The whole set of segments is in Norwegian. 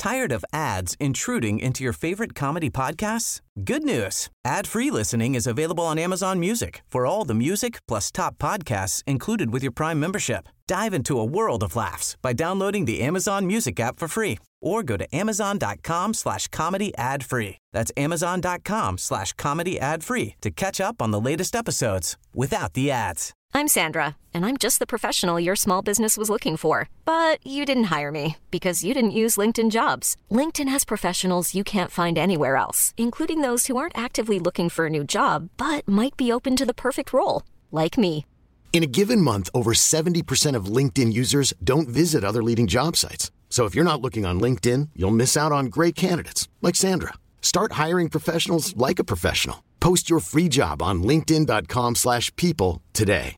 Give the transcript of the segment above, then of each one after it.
Tired of ads intruding into your favorite comedy podcasts? Good news. Ad-free listening is available on Amazon Music for all the music plus top podcasts included with your Prime membership. Dive into a world of laughs by downloading the Amazon Music app for free or go to amazon.com/comedy ad-free. That's amazon.com/comedy ad-free to catch up on the latest episodes without the ads. I'm Sandra, and I'm just the professional your small business was looking for. But you didn't hire me because you didn't use LinkedIn Jobs. LinkedIn has professionals you can't find anywhere else, including those who aren't actively looking for a new job, but might be open to the perfect role, like me. In a given month, over 70% of LinkedIn users don't visit other leading job sites. So if you're not looking on LinkedIn, you'll miss out on great candidates, like Sandra. Start hiring professionals like a professional. Post your free job on linkedin.com/people today.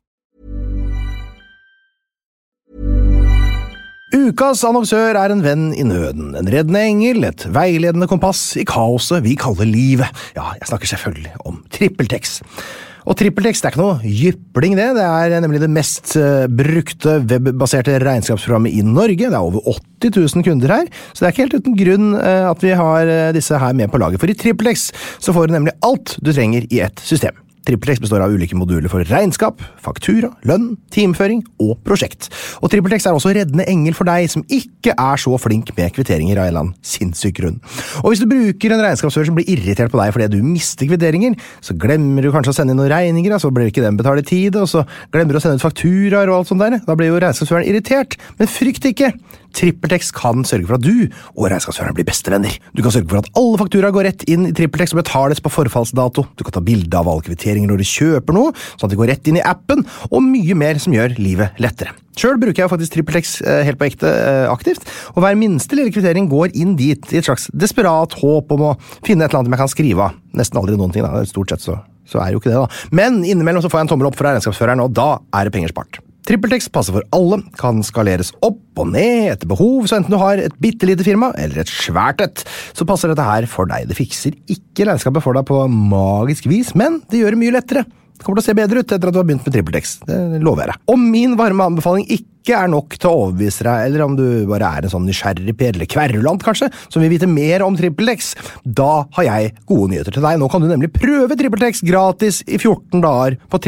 Ukas annonsør en venn I nøden, en reddende engel, et veiledende kompass I kaoset vi kaller livet. Ja, jeg snakker selvfølgelig om TrippelTex. Og TrippelTex ikke noe jypling det nemlig det mest brukte webbaserte regnskapsprogrammet I Norge. Det over 80 000 kunder her, så det ikke helt uten grunn at vi har disse her med på laget. For I TrippelTex så får du nemlig alt du trenger I ett system. TrippelTex består av ulike moduler for regnskap, faktura, lønn, timeføring og prosjekt. Og TrippelTex også reddende engel for deg som ikke så flink med kvitteringer av en eller annen sinnssyk grunn. Og hvis du bruker en regnskapsfører som blir irritert på deg fordi du mister kvitteringer, så glemmer du kanskje å sende inn noen regninger, så blir ikke den betalt I tide, og så glemmer du å sende ut fakturaer og alt sånt der. Da blir jo regnskapsføreren irritert, men frykt ikke! TrippelTex kan sørge for at du og regnskapsføreren blir bestevenner. Du kan sørge for at alle fakturaer går rett inn I TrippelTex og betales på forfallsdato. Du kan ta bilde av alle kvitteringer når du kjøper noe, sånn at det går rett inn I appen, og mye mer som gjør livet lettere. Selv bruker jeg faktisk TrippelTex helt på ekte aktivt, og hver minste lille kvittering går inn dit I et slags desperat håp om å finne et eller annet som jeg kan skrive av. Nesten aldri noen ting da, stort sett så jo ikke det da. Men innimellom så får jeg en tommel opp fra regnskapsføreren, og da det penger spart. TrippelTex passer for alle, kan skaleres opp og ned etter behov, så enten du har et bittelite firma eller et svært et, så passer dette her for deg. Det fikser ikke regnskapet for deg på magisk vis, men det gjør det mye lettere. Det kommer til å se bedre ut etter at du har begynt med TrippelTex, det lover jeg deg. Om min varme anbefaling ikke nok til å overbevise deg, eller om du bare en sånn nysgjerrig per eller kverulant kanskje, som vil vite mer om TrippelTex, da har jeg gode nyheter til deg. Nå kan du nemlig prøve TrippelTex gratis I 14 dager på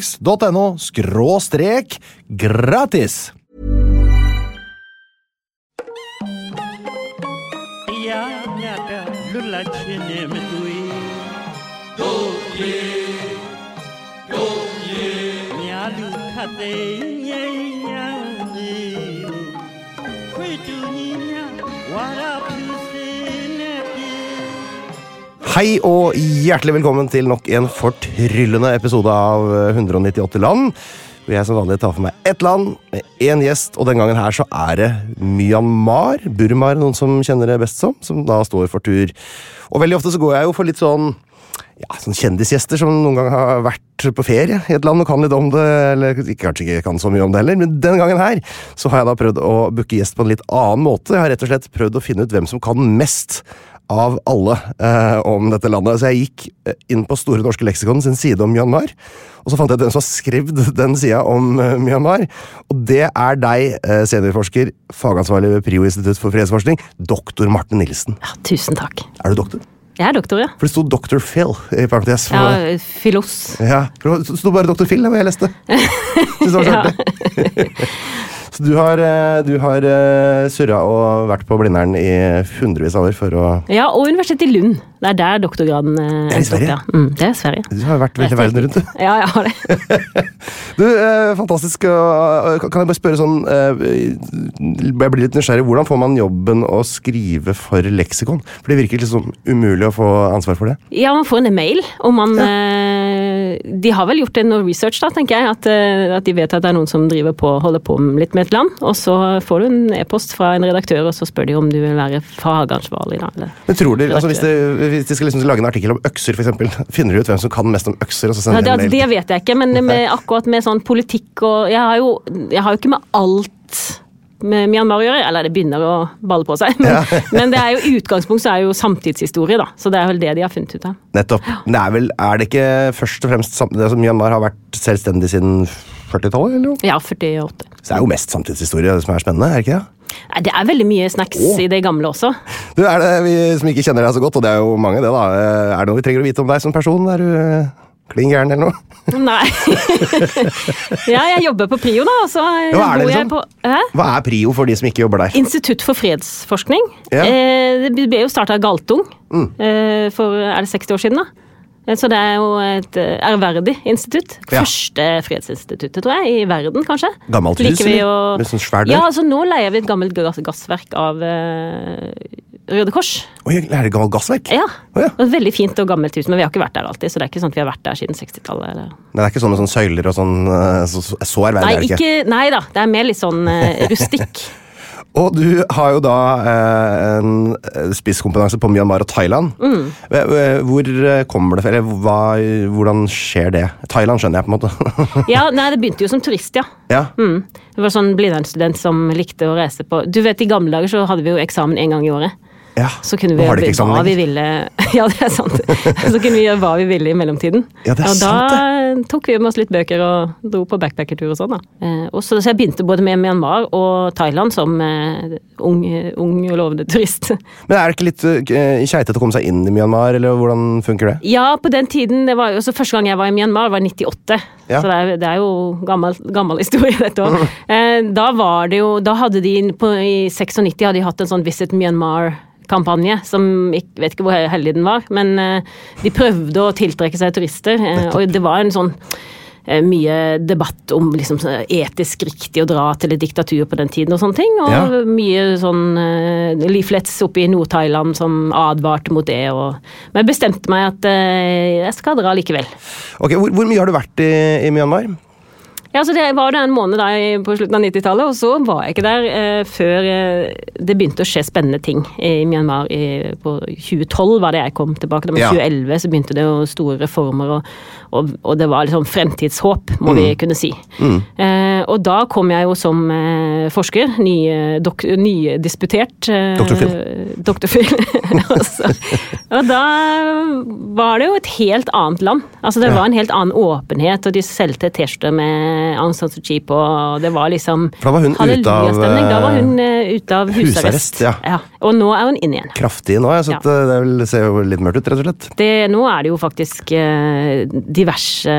trippeltex.no/gratis. Hei og hjertelig velkommen til nok en fortryllende episode av 198 land. Og jeg som vanlig tar for meg ett land med en gjest, og den gangen her så det Myanmar. Burma noen som kjenner det best som da står for tur. Og veldig ofte så går jeg jo for litt sånn kjendisgjester som noen gang har vært på ferie I et land og kan litt om det, eller kanskje ikke kan så mye om det heller, men denne gangen her så har jeg da prøvd å booke gjest på en litt annen måte. Jeg har rett og slett prøvd å finne ut hvem som kan mest av alle om dette landet. Så jeg gikk inn på Store Norske Leksikon sin side om Myanmar, og så fant jeg den som har skrevet den siden om Myanmar, og det deg, seniorforsker, fagansvarlig ved PRIO Institutt for fredsforskning, Dr. Marte Nilsen. Ja, tusen takk. Du doktor? Jeg doktor, ja. For det stod Dr. Phil I parentes. Ja, Philos. Ja, det stod bare Dr. Phil, hva jeg leste. Det var så artig. Så du har surret og vært på Blindern I hundrevis av år for å... Ja, og Universitetet I Lund. Det der doktorgraden I Sverige? Det Sverige. Du har vært veldig verden rundt, du. Ja, jeg har det. Du, fantastisk. Kan jeg bare spørre sånn, jeg blir litt nysgjerrig, hvordan får man jobben å skrive for leksikon? For det virker liksom umulig å få ansvar for det. Ja, man får en e-mail, og man... De har vel gjort noe research da, tenker jeg, at de vet at det noen som holder på litt med et land, og så får du en e-post fra en redaktør, og så spør de om du vil være fagansvarlig da, eller... Men tror du, altså hvis de skal liksom lage en artikkel om økser for eksempel, finner du ut hvem som kan mest om økser, og så sender de en mail? Det vet jeg ikke, men akkurat med sånn politikk, og jeg har jo ikke med alt med Myanmar å gjøre, eller det begynner å balle på seg, men det jo utgangspunkt så jo samtidshistorie da, så det vel det de har funnet ut av. Nettopp. Det det ikke først og fremst, Myanmar har vært selvstendig siden 40-tallet, eller noe? Ja, 48. Så det jo mest samtidshistorie som spennende, det ikke det? Nei, det veldig mye snacks i det gamle også. Du, det vi som ikke kjenner deg så godt, og det jo mange det da, det noe vi trenger å vite om deg som person? Du kling gæren eller noe? Nei. Ja, jeg jobber på Prio da, og så bor jeg på... Hva Prio for de som ikke jobber der? Institutt for fredsforskning. Ja. Det ble jo startet av Galtung for, det 60 år siden da? Så det jo et ærverdig institutt. Første fredsinstituttet, tror jeg, i verden, kanskje. Gammelt hus, eller? Med sånn svær dør? Ja, altså nå leier vi et gammelt gassverk av Røde Kors. Oi, er det gammelt gassverk? Ja, det et veldig fint og gammelt hus, men vi har ikke vært der alltid, så det ikke sånn at vi har vært der siden 60-tallet. Eller... Nei, det ikke sånn med sånne søyler og sånn, så ærverdig det ikke? Nei da, det mer litt sånn rustikk. Og du har jo da en spisskompetanse på Myanmar og Thailand. Hvor kommer det, eller hvordan skjer det? Thailand skjønner jeg på en måte. Ja, nei, det begynte jo som turist, ja. Det var sånn Blindern-student som likte å reise på. Du vet, i gamle dager så hadde vi jo eksamen en gang i året. Ja, så kunne vi gjøre hva vi ville. Ja, det sant. Så kunne vi gjøre hva vi ville i mellomtiden. Ja, det og sant, da tok vi med oss litt bøker og dro på backpackertur og sånn da. Og så jeg begynte både med Myanmar og Thailand som ung og lovende turist. Men det ikke litt kjeitet å komme seg inn i Myanmar, eller hvordan funker det? Ja, på den tiden, det var jo så første gang jeg var i Myanmar var 98. Ja. Så det jo gammel historie dette også. Da var det jo, da hadde de, i 96 hadde de hatt en sånn Visit Myanmar-kampanje, som jeg vet ikke hvor heldig den var, men de prøvde å tiltrekke seg turister, og det var en sånn mye debatt om liksom etisk riktig å dra til et diktatur på den tiden og sånne ting, og mye sånn leaflets oppe i Nord-Thailand som advarte mot det, men jeg bestemte meg at jeg skal dra likevel. Ok, hvor mye har du vært i Myanmar? Ja, så det var en måned da på slutten av 90-tallet, og så var jeg ikke der før det begynte å skje spennende ting i Myanmar. På 2012 var det jeg kom tilbake, men i 2011 så begynte det jo store reformer, og det var liksom fremtidshåp, må vi kunne si. Og da kom jeg jo som forsker, nydisputert doktorfil. Og da var det jo et helt annet land. Altså det var en helt annen åpenhet, og de solgte T-skjorter med Aung San Suu Kyi på, og det var liksom da var hun ute av husarrest. Ja. Og nå hun inn igjen. Kraftig nå, så det ser jo litt mørkt ut, rett og slett. Nå det jo faktisk diverse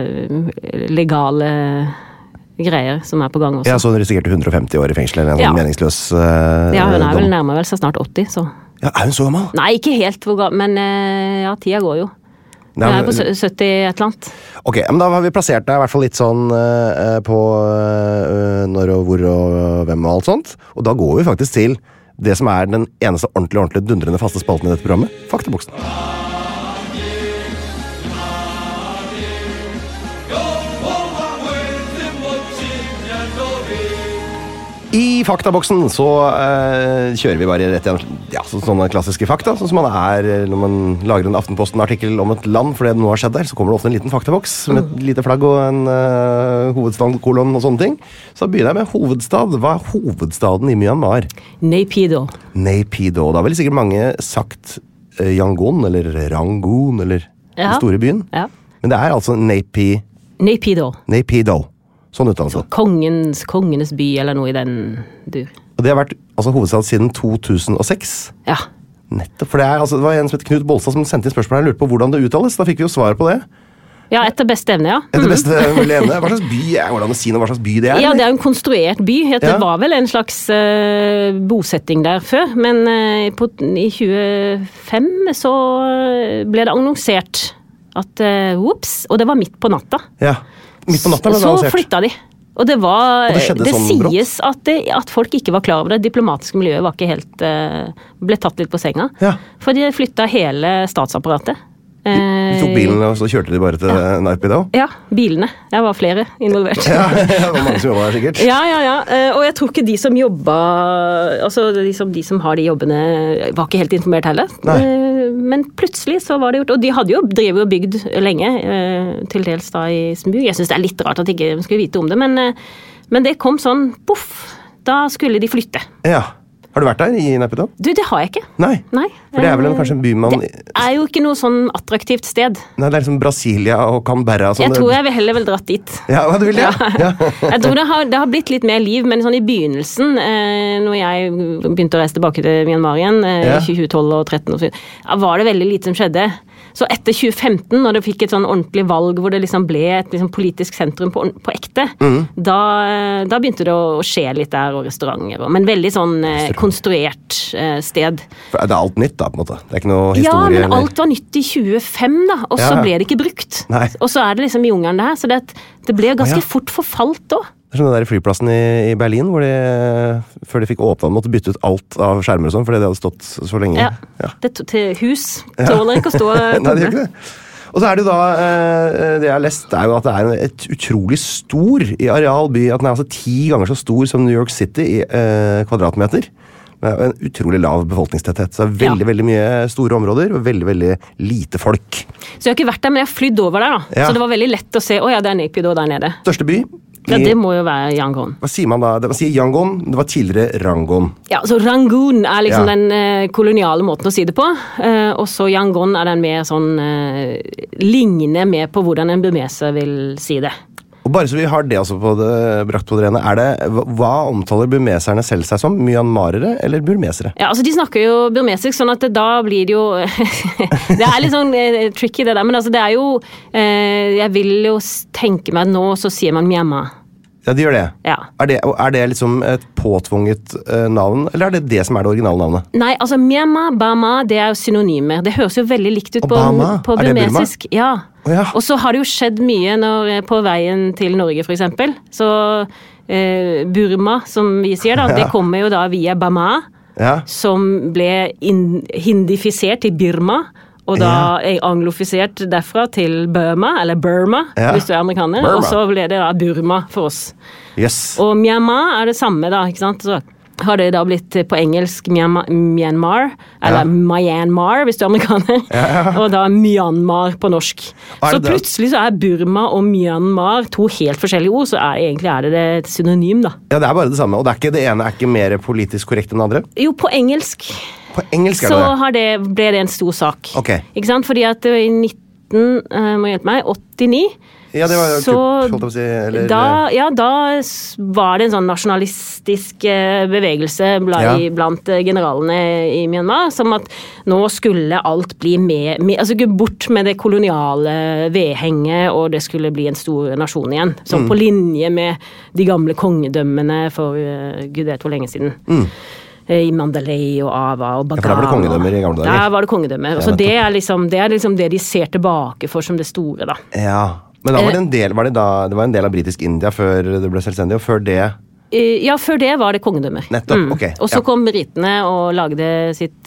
legale greier som på gang også. Ja, så hun risikerte 150 år i fengsel, eller en sånn meningsløs ja, hun vel nærmere vel så snart 80, så. Ja, hun så gammel? Nei, ikke helt, men ja, tida går jo. Det på 70 et eller annet. Ok, men da har vi plassert deg i hvert fall litt sånn på når og hvor og hvem og alt sånt. Og da går vi faktisk til det som den eneste ordentlig dundrende faste spalten i dette programmet, Faktaboksen. I Faktaboksen så kjører vi bare rett igjen sånne klassiske fakta, sånn som man når man lager en Aftenposten-artikkel om et land, for det nå har skjedd der, så kommer det ofte en liten faktaboks med et lite flagg og en hovedstad, kolon og sånne ting. Så begynner jeg med hovedstad. Hva hovedstaden i Myanmar? Naypyidaw. Naypyidaw. Da har vel sikkert mange sagt Yangon, eller Rangoon, eller den store byen. Ja. Men det altså Naypyidaw. Naypyidaw. Sånn uttalelse. Kongenes by, eller noe i den dur. Og det har vært hovedstad siden 2006? Ja. Nettopp, for det var en som heter Knut Bolstad som sendte inn spørsmål og lurte på hvordan det uttales. Da fikk vi jo svar på det. Ja, etter beste evne, ja. Etter beste mulige evne. Hva slags by hvordan å si noe, hva slags by det Ja, det en konstruert by. Det var vel en slags bosetting der før, men i 2005 så ble det annonsert at, og det var midt på natta. Ja. Midt på natta ble det så annonsert. Flytta de. Og det sies at folk ikke var klar over det. Diplomatiske miljøet var ikke helt ble tatt litt på senga. Ja. For de flytta hele statsapparatet. De tok bilen, og så kjørte de bare til Naypyidaw? Ja, bilene. Det var flere involvert. Ja, det var mange som jobbet der sikkert. Ja. Og jeg tror ikke de som jobbet, altså de som har de jobbene, var ikke helt informert heller. Nei. Men plutselig så var det gjort, og de hadde jo drevet og bygd lenge, til dels da i Smug. Jeg synes det litt rart at de ikke skulle vite om det, men det kom sånn, poff, da skulle de flytte. Ja. Har du vært der i Naypyidaw? Du, det har jeg ikke. Nei. For det vel kanskje en by man... Det jo ikke noe sånn attraktivt sted. Nei, det liksom Brasilia og Canberra. Jeg tror jeg heller vil dratt dit. Ja, du vil det? Ja. Jeg tror det har blitt litt mer liv, men sånn i begynnelsen, når jeg begynte å reise tilbake til Myanmar igjen, i 2012 og 2013, var det veldig lite som skjedde. Så etter 2015, når det fikk et sånn ordentlig valg, hvor det liksom ble et liksom politisk sentrum på ekte, da begynte det å skje litt der, og restauranter, men veldig sånn konstruert sted. For det alt nytt da, på en måte? Det ikke noe historie? Ja, men alt var nytt i 2005 da, og så ble det ikke brukt. Nei. Og så det liksom i jungelen det her, så det ble ganske fort forfalt da. Det som den der flyplassen i Berlin, hvor før de fikk åpnet, måtte bytte ut alt av skjermer og sånn, fordi det hadde stått så lenge. Ja. Til hus tåler ikke å stå Nei, det gjør ikke det. Og så det jo da, det jeg har lest, jo at det et utrolig stor i arealby, at den altså 10 ganger så stor som New York City i kvadratmeter. Med en utrolig lav befolkningstetthet, så veldig, veldig mye store områder, og veldig, veldig lite folk. Så jeg har ikke vært der, men jeg har flydd over der da. Så det var veldig lett å se, det Naypyidaw der nede. Største by? Ja, det må jo være Yangon. Hva sier man da? Man sier Yangon, det var tidligere Rangoon. Ja, så Rangoon liksom den koloniale måten å si det på, og så Yangon den mer sånn, lignende med på hvordan en burmeser vil si det. Og bare så vi har det også brakt på det rene, hva omtaler burmeserne selv seg som? Myanmarere eller burmesere? Ja, altså de snakker jo burmesisk, sånn at da blir det jo det litt sånn tricky det der, men altså det jo jeg vil jo tenke meg at nå så sier man Myanmar. Ja, de gjør det. Ja. Er det liksom et påtvunget navn, eller det det som det originale navnet? Nei, altså Myanmar, Burma, det jo synonymer. Det høres jo veldig likt ut på burmesisk. Ja. Og så har det jo skjedd mye på veien til Norge, for eksempel. Så Burma, som vi sier da, det kommer jo da via Burma, som ble hindifisert i Burma, og da anglofisert derfra til Burma, eller Burma, hvis du amerikaner, og så ble det da Burma for oss. Yes. Og Myanmar det samme da, ikke sant? Så har det da blitt på engelsk Myanmar, eller Myanmar hvis du amerikaner, og da Myanmar på norsk. Så plutselig så Burma og Myanmar to helt forskjellige ord, så egentlig det et synonym da. Ja, det bare det samme, og det ene ikke mer politisk korrekt enn det andre? Jo, på engelsk. På engelsk så ble det en stor sak. Okay. Ikke sant? Fordi at i 89, ja, det var så holdt å si, eller... da var det en sånn nasjonalistisk bevegelse blant generalene i Myanmar, som at nå skulle alt bli altså gå bort med det koloniale vedhenget, og det skulle bli en stor nasjon igjen. Sånn på linje med de gamle kongedømmene for Gud vet hvor lenge siden. I Mandalay og Ava og Bagan. Ja, for da var det kongedømmer i gamle dager. Ja, var det kongedømmer. Så det liksom det de ser tilbake for som det store da. Ja, men da var det det var en del av britisk India før det ble selvstendig, og før det... Ja, før det var det kongedømmer. Nettopp, ok. Og så kom britene og lagde sitt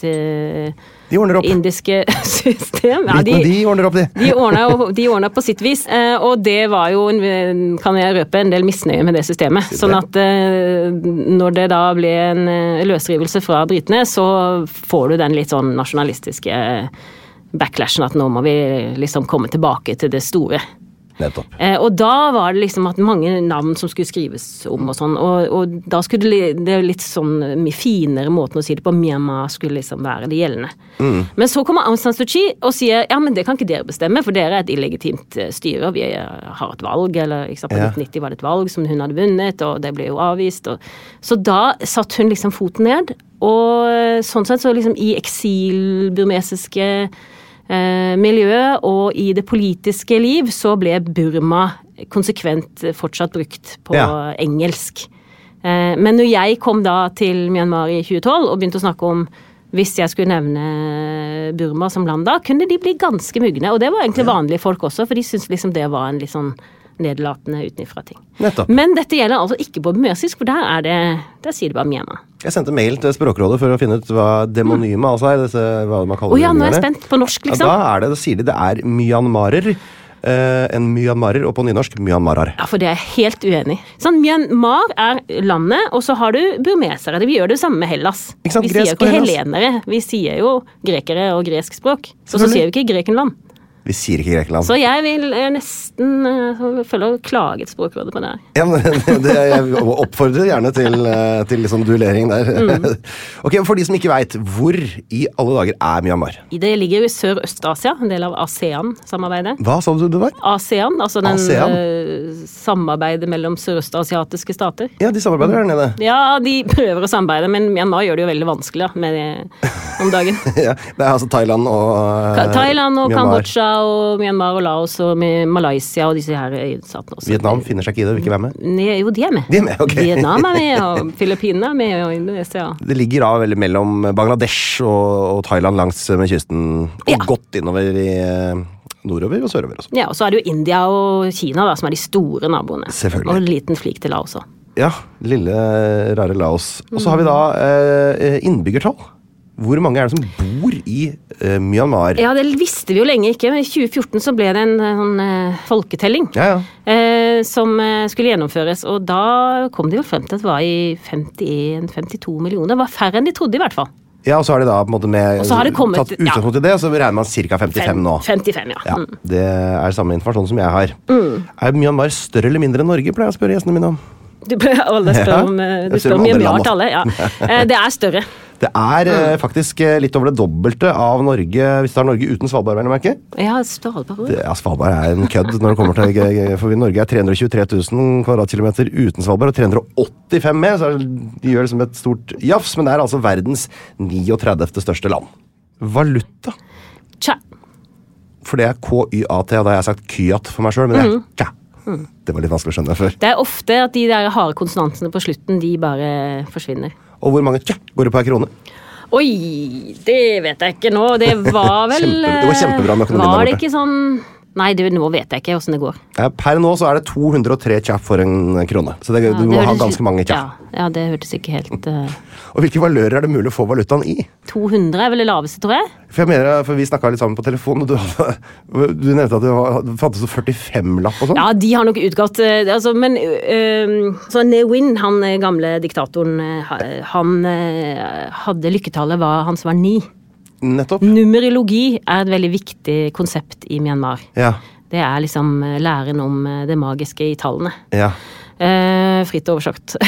indiske system. Ja, de ordner opp, de ordnet på sitt vis, og det var jo, kan jeg røpe, en del misnøye med det systemet. Sånn at når det da ble en løsrivelse fra britene, så får du den litt sånn nasjonalistiske backlashen at nå må vi liksom komme tilbake til det store. Nettopp. Og da var det liksom at mange navn som skulle skrives om og sånn, og da skulle det litt sånn mye finere måten å si det på. Myanmar skulle liksom være det gjeldende. Men så kommer Aung San Suu Kyi og sier, ja, men det kan ikke dere bestemme, for dere et illegitimt styre, og vi har et valg, eller ikke sant, på 1990 var det et valg som hun hadde vunnet, og det ble jo avvist. Så da satt hun liksom foten ned, og sånn sett så liksom i eksilburmesiske miljø og i det politiske liv så ble Burma konsekvent fortsatt brukt på engelsk. Men når jeg kom da til Myanmar i 2012 og begynte å snakke om hvis jeg skulle nevne Burma som land da, kunne de bli ganske mugne, og det var egentlig vanlige folk også, for de syntes liksom det var en litt sånn nedlatende utenifra ting. Nettopp. Men dette gjelder altså ikke på burmesisk, for der sier det bare Myanmar. Jeg sendte mail til Språkrådet for å finne ut hva demonyme altså hva man kaller det. Nå jeg spent på norsk, liksom. Ja, da sier de det myanmarer, en myanmarer, og på nynorsk myanmarar. Ja, for det jeg helt uenig. Sånn, Myanmar landet, og så har du burmesere. Vi gjør det samme med Hellas. Vi sier jo ikke helenere, vi sier jo grekere og gresk språk. Og så sier vi ikke Grekenland. Vi sier ikke Grekenland. Så jeg vil nesten følge å klage et språkrådet på det her. Ja, men jeg oppfordrer gjerne til liksom duellering der. Ok, for de som ikke vet, hvor i alle dager er Myanmar? Det ligger jo i Sør-Øst-Asia, en del av ASEAN-samarbeidet. Hva sa du det var? ASEAN, altså samarbeidet mellom sørøstasiatiske stater. Ja, de samarbeider der nede. Ja, de prøver å samarbeide, men Myanmar gjør det jo veldig vanskelig da, med det om dagen. Ja, det er altså Thailand og Myanmar. Kambodsja og Myanmar og Laos og Malaysia og disse her øystatene også. Vietnam finner seg ikke i det, vil ikke være med? Nei, jo, de er med. De er med, ok. Vietnam er med, og Filippinene er med, og Indonesia. Det ligger da veldig mellom Bangladesh og Thailand langs med kysten, og godt innover i nordover og sørover også. Ja, og så er det jo India og Kina da, som er de store naboene. Selvfølgelig. Og en liten flik til Laos også. Ja, lille, rare Laos. Og så har vi da innbyggertall. Hvor mange er det som bor i Myanmar? Ja, det visste vi jo lenge ikke. I 2014 så ble det en folketelling som skulle gjennomføres, og da kom de jo frem til at det var i 51-52 millioner. Det var færre enn de trodde i hvert fall. Ja, og så har de da på en måte tatt utgangspunkt i det, og så regner man ca. 55 nå. 55, ja. Det er samme informasjon som jeg har. Er Myanmar større eller mindre enn Norge, pleier jeg å spørre gjestene mine om? Du spør Myanmar til alle, ja. Det er større. Det er faktisk litt over det dobbelte av Norge, hvis det er Norge uten Svalbard, vil jeg merke. Ja, Svalbard. Svalbard er en kødd når det kommer til, for Norge er 323 000 kvadratkilometer uten Svalbard, og 385 med, så de gjør liksom et stort jafs, men det er altså verdens 39. største land. Valuta. Tja. For det er KYAT, og da har jeg sagt kyat for meg selv, men det er tja. Det var litt vanskelig å skjønne før. Det er ofte at de der harde konsonantene på slutten, de bare forsvinner. Og hvor mange tja går det på en krone? Oi, det vet jeg ikke nå. Det var vel... det var kjempebra med økonomien. Var det ikke sånn... Nei, nå vet jeg ikke hvordan det går. Per nå så er det 203 tja for en krone. Så du må ha ganske mange tja. Ja, det hørtes ikke helt... Og hvilke valører er det mulig å få valutaen i? 200 er vel det laveste, tror jeg. For vi snakket litt sammen på telefon, og du nevnte at det fantes 45-lapp og sånn. Ja, de har nok utgått, men så Ne Win, han gamle diktatoren, han hadde lykketallet, hans var 9. Nettopp. Numerologi er et veldig viktig konsept i Myanmar. Ja. Det er liksom læren om det magiske i tallene. Ja. Fritt oversagt.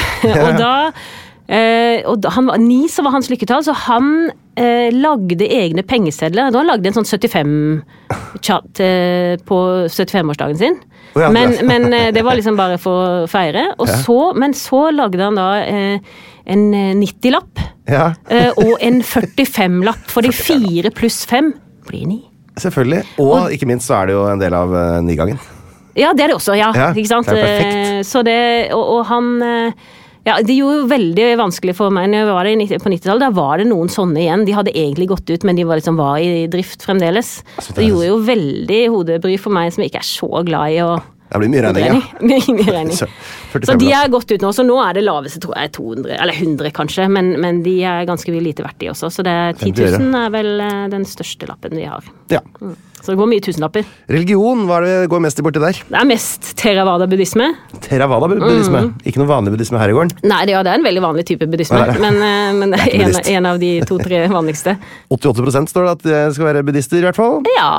Og han var 9, så var hans lykketall, så han lagde egne pengesedler. Da han lagde en sånn 75-chat på 75-årsdagen sin. Men det var liksom bare for å feire. Men så lagde han da en 90-lapp og en 45-lapp, for de 4 pluss 5 blir 9. Selvfølgelig, og ikke minst så er det jo en del av 9-gangen. Ja, det er det også, ikke sant? Det er perfekt. Så det, og han... Ja, det gjorde jo veldig vanskelig for meg når jeg var der på 90-tallet. Da var det noen sånne igjen. De hadde egentlig gått ut, men de var i drift fremdeles. Det gjorde jo veldig hodebry for meg som ikke er så glad i å... Det blir mye regning, Mye regning. Så de er gått ut nå, så nå er det laveste, tror jeg, 200, eller 100 kanskje, men de er ganske lite verdt de også. Så 10 000 er vel den største lappen vi har. Ja. Så det går mye tusenlapper. Religion, hva er det går mest i borti der? Det er mest Theravada-buddhisme. Theravada-buddhisme? Ikke noe vanlig buddhisme her i gården? Nei, det er en veldig vanlig type buddhisme, men det er en av de 2-3 vanligste. 88% står det at det skal være buddhister i hvert fall? Ja,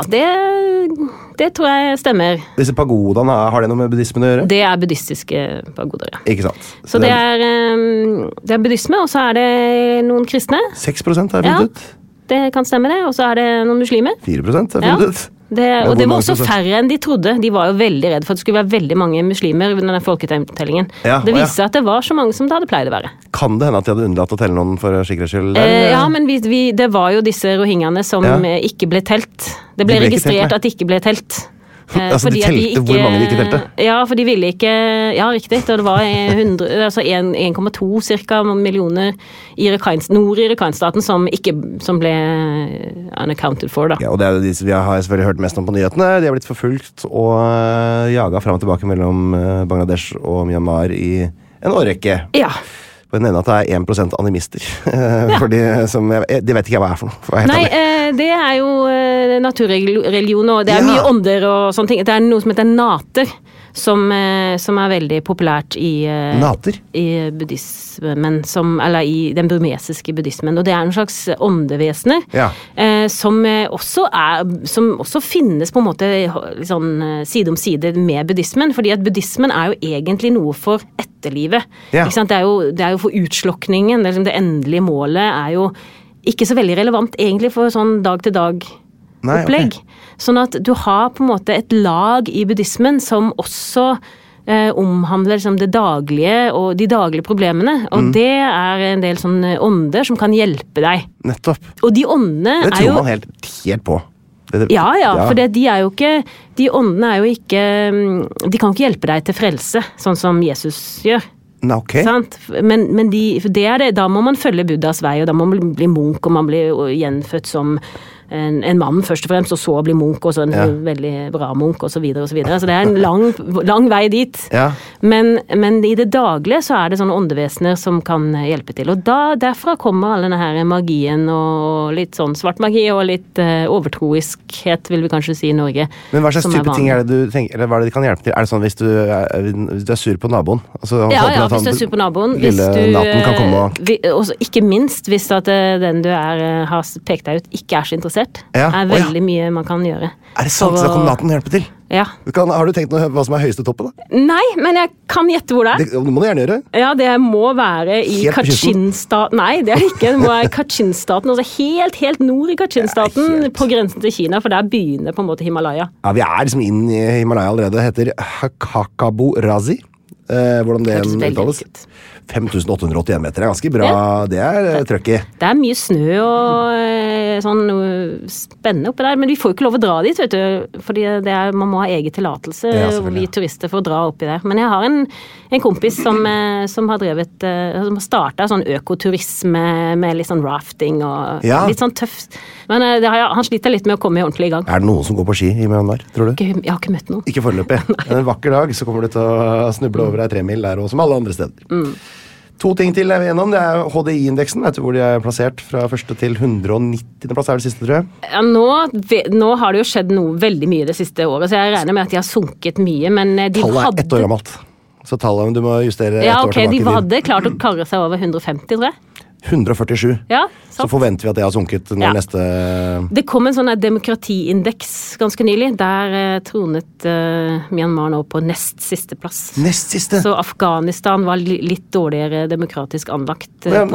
det tror jeg stemmer. Disse pagodaene, har det noe med buddhismen å gjøre? Det er buddhistiske pagoder, ja. Ikke sant. Så det er buddhisme, og så er det noen kristne. 6% har jeg funnet ut. Det kan stemme det, og så er det noen muslimer. 4% har jeg funnet ut. Og det var også færre enn de trodde. De var jo veldig redde for at det skulle være veldig mange muslimer under den folketellingen. Det viste seg at det var så mange som det hadde pleid å være. Kan det hende at de hadde unnlatt å telle noen for sikkerhets skyld? Ja, men det var jo disse rohingyaene som ikke ble telt. Det ble registrert at de ikke ble telt. Altså de telte hvor mange de ikke telte? Ja, for de ville ikke... Ja, riktig. Det var 1,2 cirka millioner nord i Rakhine-staten som ble unaccounted for, da. Ja, og det er de vi har selvfølgelig hørt mest om på nyhetene. De har blitt forfulgt og jaget frem og tilbake mellom Bangladesh og Myanmar i en årrekke. Ja. På den ene at det er 1% animister. For de vet ikke hva er for noe. Nei, det er jo naturreligion, og det er mye ånder og sånne ting. Det er noe som heter nater, som veldig populært i buddhismen, eller i den burmesiske buddhismen, og det en slags åndevesener, som også finnes på en måte sånn, side om side med buddhismen, fordi at buddhismen jo egentlig noe for etterlivet. Ikke sant? Det jo for utslokningen, det endelige målet jo ikke så veldig relevant egentlig for sånn dag-til-dag opplegg. Sånn at du har på en måte et lag i buddhismen som også omhandler liksom, det daglige og de daglige problemene, og det en del sånne ånder som kan hjelpe deg. Nettopp. Og de åndene det tror man helt på. Ja, for de jo ikke, de åndene jo ikke, de kan ikke hjelpe deg til frelse, sånn som Jesus gjør. Okay. Sant? Men da må man følge Buddhas vei, og da må man bli munk, og man blir gjenfødt som en mann først og fremst, og så bli munk, og så en veldig bra munk, og så videre, og så videre. Så det en lang vei dit. Men i det daglige så det sånne åndevesener som kan hjelpe til. Og derfra kommer all denne her magien, og litt sånn svart magi, og litt overtroiskhet, vil vi kanskje si i Norge. Men hva slags type ting det du tenker, eller hva det de kan hjelpe til? Det sånn hvis du sur på naboen? Altså, hvis du sur på naboen. Lille naten kan komme og... Ikke minst hvis at den du har pekt deg ut, ikke så interessert. Veldig mye man kan gjøre. Det sant? Så kan natten hjelpe til? Ja. Har du tenkt noe hva som høyeste toppen da? Nei, men jeg kan gjette hvor det Det må du gjerne gjøre. Ja, det må være i Kachin-staten. Nei, det det ikke. Det må være Kachin-staten, altså helt nord i Kachin-staten, på grensen til Kina, for der begynner på en måte Himalaya. Ja, vi liksom inn i Himalaya allerede. Det heter Hakakabu-Razi. Hvordan det uttales. 5881 meter, ganske bra. Det trøkk i. Det mye snø og sånn spennende oppe der, men vi får ikke lov å dra dit, vet du, fordi man må ha egen tillatelse, vi turister for å dra oppi der. Men jeg har en kompis som har drevet, som har startet sånn økoturisme med litt sånn rafting og litt sånn tøft. Men han sliter litt med å komme ordentlig i gang. Det noen som går på ski i Myanmar, tror du? Jeg har ikke møtt noen. Ikke foreløpig. En vakker dag så kommer du til å snuble over ei 3 mil der, og som alle andre steder. 2 ting til vi gjennom. Det HDI-indeksen, vet du hvor de plassert fra første til 190. plass, det siste, tror jeg? Ja, nå har det jo skjedd noe veldig mye det siste året, så jeg regner med at de har sunket mye, men de tallet 1 år gammelt. Så tallet, du må justere 1 år tilbake. De hadde klart å karre seg over 150, tror jeg. 147. Så forventer vi at det har sunket når neste... Det kom en sånn demokratiindeks ganske nylig. Der tronet Myanmar nå på nest siste plass. Nest siste? Så Afghanistan var litt dårligere demokratisk anlagt.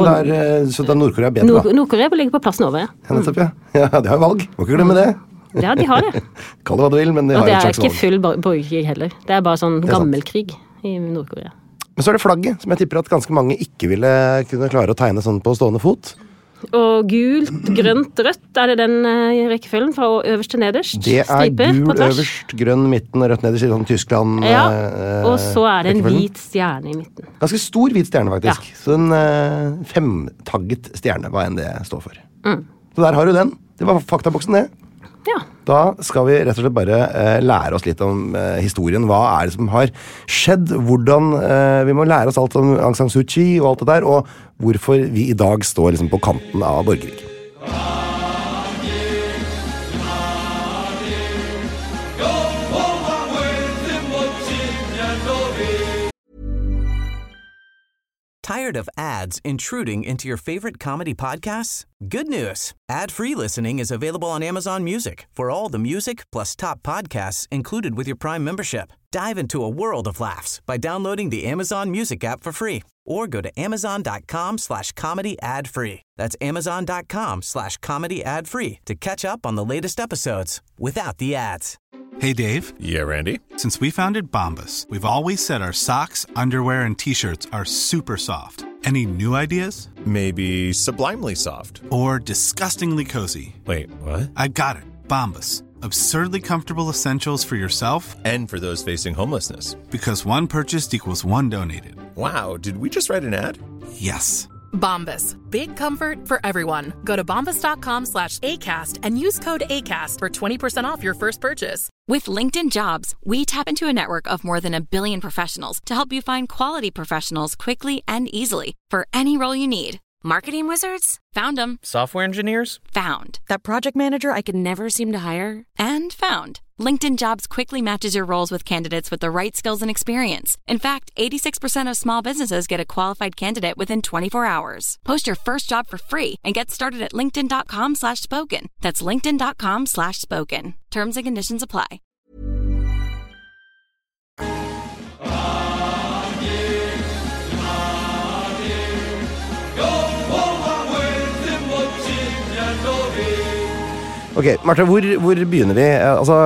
Så da Nord-Korea bedre, da? Nord-Korea ligger på plassen over, Ja, de har valg. Må ikke glemme det. Ja, de har det. Kall det hva du vil, men de har et slags valg. Og det ikke full borgerkrig heller. Det bare sånn gammelkrig i Nord-Korea. Men så det flagget, som jeg tipper at ganske mange ikke ville kunne klare å tegne sånn på stående fot. Og gult, grønt, rødt, det den rekkefølgen fra øverst til nederst? Det gul øverst, grønn midten og rødt nederst i sånn Tyskland. Og så det en hvit stjerne i midten. Ganske stor hvit stjerne, faktisk. Så en 5-tagget stjerne, hva enn det står for. Så der har du den. Det var faktaboksen, det. Da skal vi rett og slett bare lære oss litt om historien. Hva det som har skjedd? Hvordan vi må lære oss alt om Aung San Suu Kyi og alt det der, og hvorfor vi i dag står liksom på kanten av borgerkrig. Tired of ads intruding into your favorite comedy podcasts? Good news! Ad-free listening is available on Amazon Music for all the music plus top podcasts included with your Prime membership. Dive into a world of laughs by downloading the Amazon Music app for free or go to amazon.com/comedy ad-free. That's amazon.com/comedy ad-free to catch up on the latest episodes without the ads. Hey, Dave. Yeah, Randy. Since we founded Bombas, we've always said our socks, underwear, and T-shirts are super soft. Any new ideas? Maybe sublimely soft. Or disgustingly cozy. Wait, what? I got it. Bombas. Absurdly comfortable essentials for yourself and for those facing homelessness. Because one purchased equals one donated. Wow, did we just write an ad? Yes. Bombas. Big comfort for everyone. Go to bombas.com/ACAST and use code ACAST for 20% off your first purchase. With LinkedIn Jobs, we tap into a network of more than 1 billion professionals to help you find quality professionals quickly and easily for any role you need. Marketing wizards? Found them. Software engineers? Found. That project manager I could never seem to hire? And found. LinkedIn Jobs quickly matches your roles with candidates with the right skills and experience. In fact, 86% of small businesses get a qualified candidate within 24 hours. Post your first job for free and get started at linkedin.com/spoken. That's linkedin.com/spoken. Terms and conditions apply. Ok, Martha, hvor begynner vi? Altså,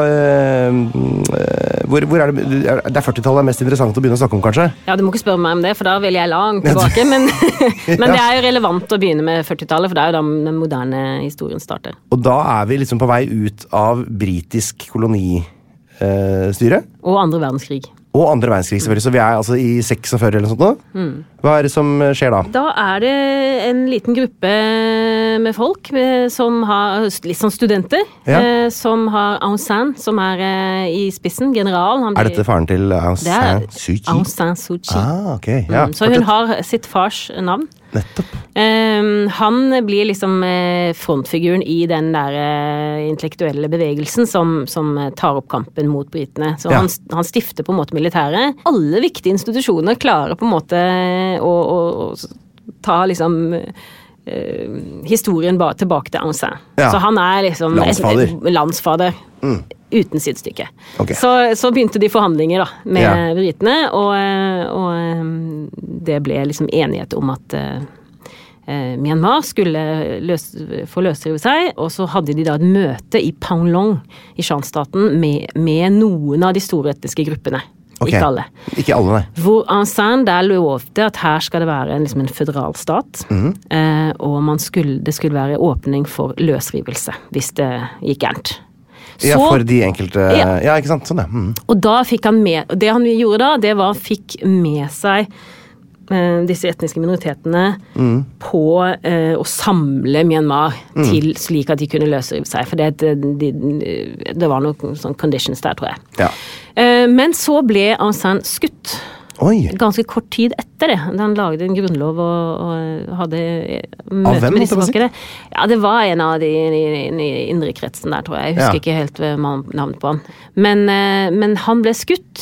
hvor det 40-tallet mest interessant å begynne å snakke om, kanskje? Ja, du må ikke spørre meg om det, for da vil jeg langt tilbake, men det jo relevant å begynne med 40-tallet, for det jo da den moderne historien starter. Og da vi liksom på vei ut av britisk kolonistyre. Og andre verdenskrig. Og andre verdenskrig, selvfølgelig, så vi altså i 46 eller noe sånt nå. Hva det som skjer da? Da det en liten gruppe med folk som har litt sånn studenter, som har Aung San, som i spissen, general. Dette faren til Aung San Suu Kyi? Aung San Suu Kyi. Ok, ja. Så hun har sitt fars navn. Nettopp. Han blir liksom frontfiguren i den der intellektuelle bevegelsen som tar opp kampen mot britene. Så han stifter på en måte militæret. Alle viktige institusjoner klarer på en måte å ta liksom historien bare tilbake til Aung San. Så han liksom landsfader. Uten sidestykke. Okay. Så begynte de forhandlinger da, med britene, og det ble liksom enighet om at Myanmar skulle få løsrive seg, og så hadde de da et møte i Pang Long i Shan-staten med noen av de store etniske gruppene. Okay. Ikke alle. Ikke alle, nei. Hvor Aung San der lovte at her skal det være liksom en føderal stat, og det skulle være åpning for løsrivelse, hvis det gikk gærent. For de enkelte... Ja, ikke sant? Sånn, Og da fikk han med... Det han gjorde da, det var fikk med seg disse etniske minoritetene på å samle Myanmar til slik at de kunne løsrive seg. For det var noen sånne conditions der, tror jeg. Ja. Men så ble Aung San skutt. Oi. Ganske kort tid etter det. Han lagde en grunnlov og hadde møte med disse folkene. Ja, det var en av de indre kretsen der, tror jeg. Jeg husker ikke helt navnet på han. Men han ble skutt,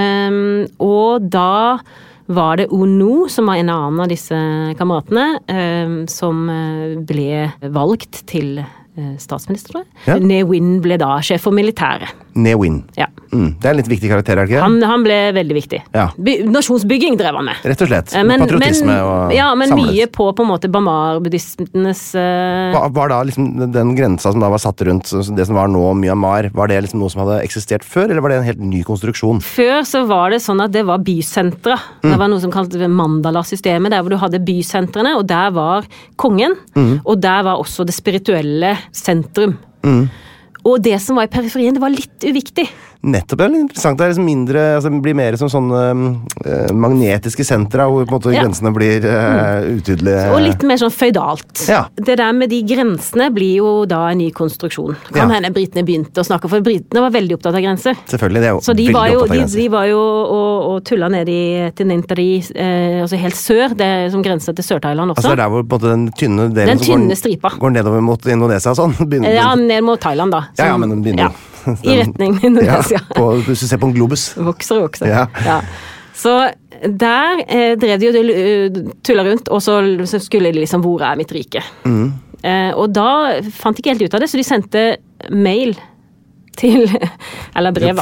og da var det UNO, som var en annen av disse kameratene, som ble valgt til statsminister, tror jeg. Ja. Ne Win ble da sjef for militæret. Ne Win. Ja. Det en litt viktig karakter, ikke? Han ble veldig viktig. Ja. Nasjonsbygging drev han med. Rett og slett. Patriotisme og men samlet. Mye på en måte Bamar-buddhistenes Var da liksom den grensa som da var satt rundt det som var nå Myanmar, var det liksom noe som hadde eksistert før, eller var det en helt ny konstruksjon? Før så var det sånn at det var bysentra. Det var noe som kalte Mandala-systemet, der hvor du hadde bysentrene, og der var kongen, og der var også det spirituelle sentrum. Og det som var i periferien, det var litt uviktig. Nettopp, det interessant. Det liksom mindre, altså det blir mer som sånne magnetiske sentra, hvor på en måte grensene blir utydelige. Og litt mer sånn føydalt. Ja. Det der med de grensene blir jo da en ny konstruksjon. Kan hende britene begynte å snakke, for britene var veldig opptatt av grenser. Selvfølgelig, det jo så de veldig opptatt av grenser. Så de var jo og tulla ned til Nintari, altså helt sør, det som grenser til Sør-Thailand også. Altså det der hvor på en måte den tynne delen den tynne stripa. Går nedover mot Indonesia og sånn? Ja, ned mot Thailand da. Ja, men den begynner i retning Indonesia. Hvis du ser på en globus. Vokser. Ja. Så der drev de jo tulla rundt, og så skulle de liksom, hvor mitt rike? Og da fant de ikke helt ut av det, så de sendte mail til, eller brev,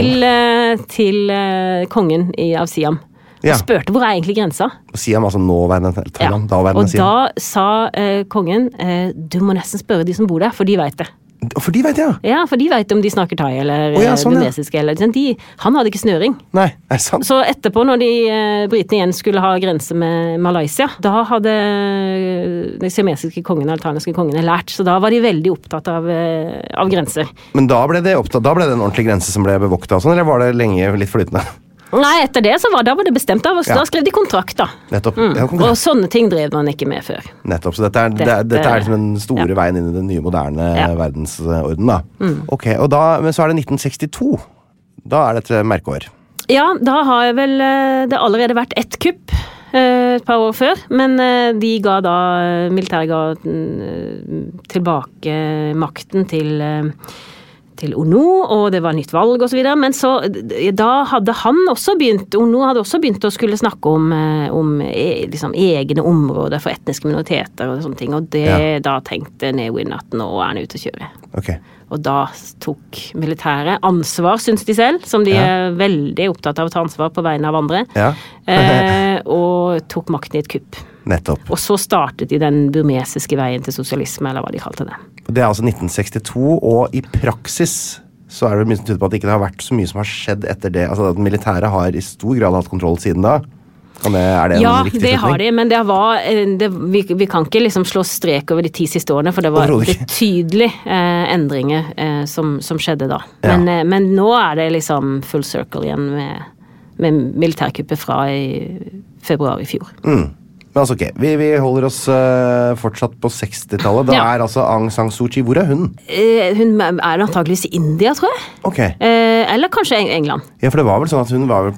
til kongen av Siam. Og spurte hvor egentlig grensa. Siam, altså nåværende Thailand, daværende Siam. Og da sa kongen, du må nesten spørre de som bor der, for de vet det. For de vet, ja? Ja, for de vet om de snakker thai eller indonesiske. Eller, han hadde ikke snøring. Nei, sant? Så etterpå, når britene igjen skulle ha grense med Malaysia, da hadde de siamesiske kongene, eller thailandske kongene, lært. Så da var de veldig opptatt av grenser. Men da ble det en ordentlig grense som ble bevoktet, eller var det lenge litt flytende? Nei, etter det så da var det bestemt. Da skrev de kontrakt, da. Nettopp. Og sånne ting drev man ikke med før. Nettopp, så dette er liksom den store veien inn i den nye moderne verdensorden, da. Ok, men så det 1962. Da det et merkeår. Ja, da har vel det allerede vært ett kupp et par år før, men militæret ga tilbake makten til UNO, og det var nytt valg og så videre, men så da hadde UNO hadde også begynt å skulle snakke om liksom egne områder for etniske minoriteter og sånne ting, og da tenkte Ne Win at nå er han ute å kjøre. Ok. Og da tok militæret ansvar, synes de selv, som de veldig opptatt av å ta ansvar på vegne av andre, og tok makten i et kupp. Nettopp. Og så startet de den burmesiske veien til sosialisme, eller hva de kalte det. Det altså 1962, og i praksis så det mye som tyder på at det ikke har vært så mye som har skjedd etter det. Altså at militæret har i stor grad hatt kontroll siden da. Er det en riktig slutning? Ja, det har de, men vi kan ikke liksom slå strek over de 10 siste årene, for det var betydelige endringer som skjedde da. Men nå er det liksom full circle igjen med militærkuppet fra i februar i fjor. Men altså ok, vi holder oss fortsatt på 60-tallet. Da altså Aung San Suu Kyi. Hvor hun? Hun antageligvis i India, tror jeg. Ok. Eller kanskje England. Ja, for det var vel sånn at hun var